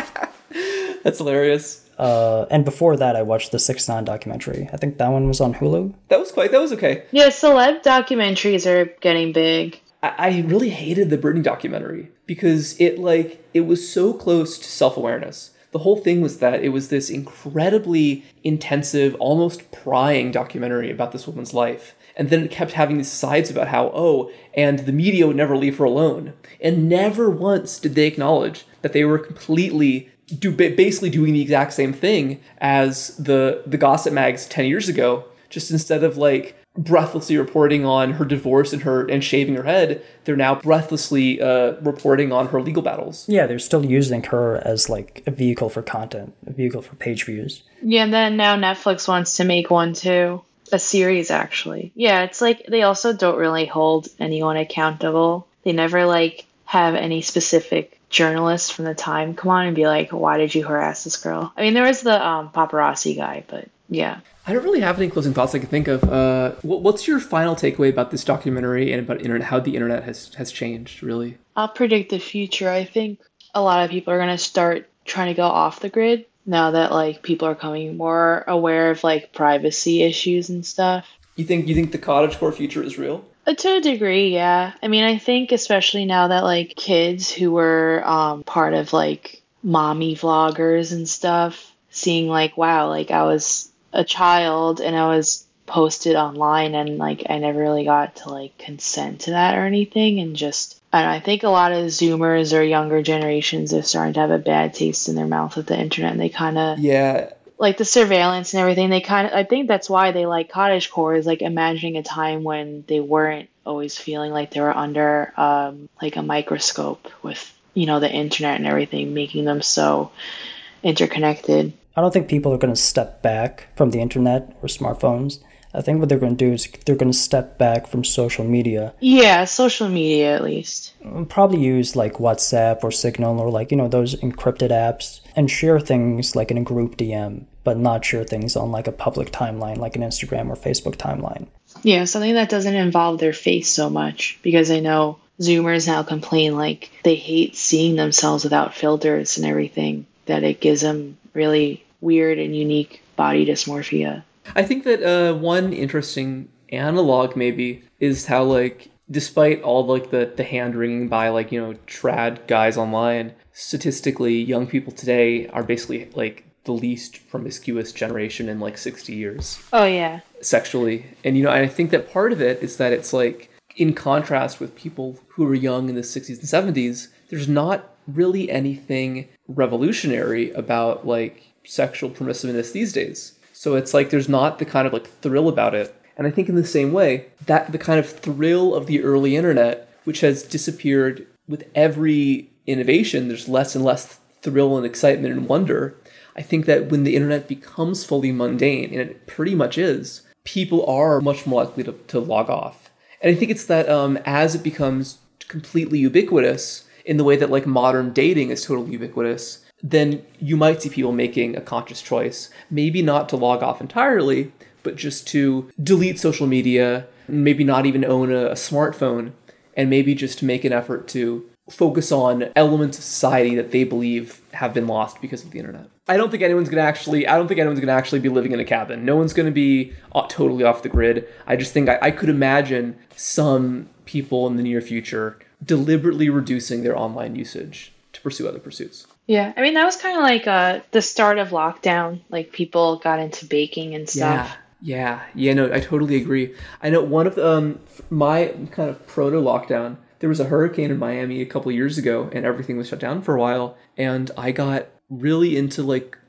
one. That's hilarious. Uh, and before that, I watched the six nine documentary. I think that one was on Hulu. That was quite, that was okay. Yeah, celeb documentaries are getting big. I, I really hated the Britney documentary because it like, it was so close to self-awareness. The whole thing was that it was this incredibly intensive, almost prying documentary about this woman's life. And then it kept having these sides about how, oh, and the media would never leave her alone. And never once did they acknowledge that they were completely do basically doing the exact same thing as the the gossip mags ten years ago. Just instead of like breathlessly reporting on her divorce and her and shaving her head, they're now breathlessly uh, reporting on her legal battles. Yeah, they're still using her as like a vehicle for content, a vehicle for page views. Yeah, and then now Netflix wants to make one too. A series, actually. Yeah, it's like they also don't really hold anyone accountable. They never like have any specific journalists from the time come on and be like, why did you harass this girl? I mean, there was the um, paparazzi guy, but yeah. I don't really have any closing thoughts I can think of. Uh, what's your final takeaway about this documentary and about internet, how the internet has, has changed, really? I'll predict the future. I think a lot of people are going to start trying to go off the grid now that like people are becoming more aware of like privacy issues and stuff. You think you think the cottagecore future is real? Uh, to a degree, yeah. I mean, I think especially now that like kids who were um, part of like mommy vloggers and stuff, seeing like, wow, like I was a child and I was posted online and like I never really got to like consent to that or anything, and just I don't know, I think a lot of Zoomers or younger generations are starting to have a bad taste in their mouth with the internet, and they kind of yeah. like the surveillance and everything, they kind of, I think that's why they like cottagecore, is like imagining a time when they weren't always feeling like they were under um, like a microscope with, you know, the internet and everything, making them so interconnected. I don't think people are going to step back from the internet or smartphones. I think what they're going to do is they're going to step back from social media. Yeah, social media at least. Probably use like WhatsApp or Signal or like, you know, those encrypted apps, and share things like in a group D M, but not share things on like a public timeline like an Instagram or Facebook timeline. Yeah, something that doesn't involve their face so much, because I know Zoomers now complain like they hate seeing themselves without filters and everything, that it gives them really weird and unique body dysmorphia. I think that uh, one interesting analog maybe is how like despite all like the, the hand wringing by like, you know, trad guys online, statistically young people today are basically like the least promiscuous generation in like sixty years. Oh yeah. Sexually. And you know, I think that part of it is that it's like in contrast with people who were young in the sixties and seventies, there's not really anything revolutionary about like sexual permissiveness these days. So it's like there's not the kind of like thrill about it. And I think in the same way, that the kind of thrill of the early internet, which has disappeared with every innovation, there's less and less thrill and excitement and wonder. I think that when the internet becomes fully mundane, and it pretty much is, people are much more likely to, to log off. And I think it's that um, as it becomes completely ubiquitous, in the way that like modern dating is totally ubiquitous, then you might see people making a conscious choice, maybe not to log off entirely, but just to delete social media, maybe not even own a, a smartphone, and maybe just to make an effort to focus on elements of society that they believe have been lost because of the internet. I don't think anyone's going to actually, I don't think anyone's going to actually be living in a cabin. No one's going to be totally off the grid. I just think I, I could imagine some people in the near future deliberately reducing their online usage to pursue other pursuits. Yeah, I mean, that was kind of like uh, the start of lockdown. Like, people got into baking and stuff. Yeah, yeah, yeah, no, I totally agree. I know one of the, um, my kind of proto-lockdown, there was a hurricane in Miami a couple of years ago, and everything was shut down for a while, and I got really into, like,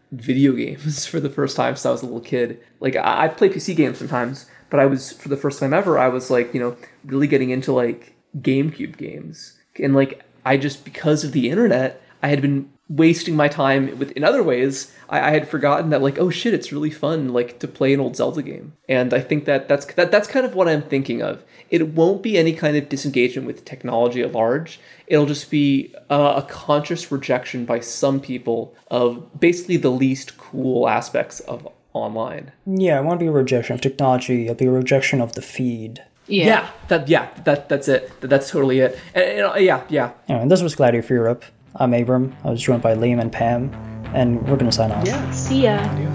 video games for the first time since I was a little kid. Like I, I play P C games sometimes, but I was, for the first time ever, I was like, you know, really getting into like GameCube games. And like, I just, because of the internet, I had been wasting my time with in other ways. I, I had forgotten that like, oh shit, it's really fun like to play an old Zelda game. And I think that that's that, that's kind of what I'm thinking of. It won't be any kind of disengagement with technology at large. It'll just be uh, a conscious rejection by some people of basically the least cool aspects of online. Yeah, it won't be a rejection of technology. It'll be a rejection of the feed. Yeah. Yeah, that yeah, that that's it. That, that's totally it. And, and, yeah, yeah. Anyway, and this was Gladiator for Europe. I'm Abram. I was joined by Liam and Pam, and we're gonna sign off. Yeah. See ya.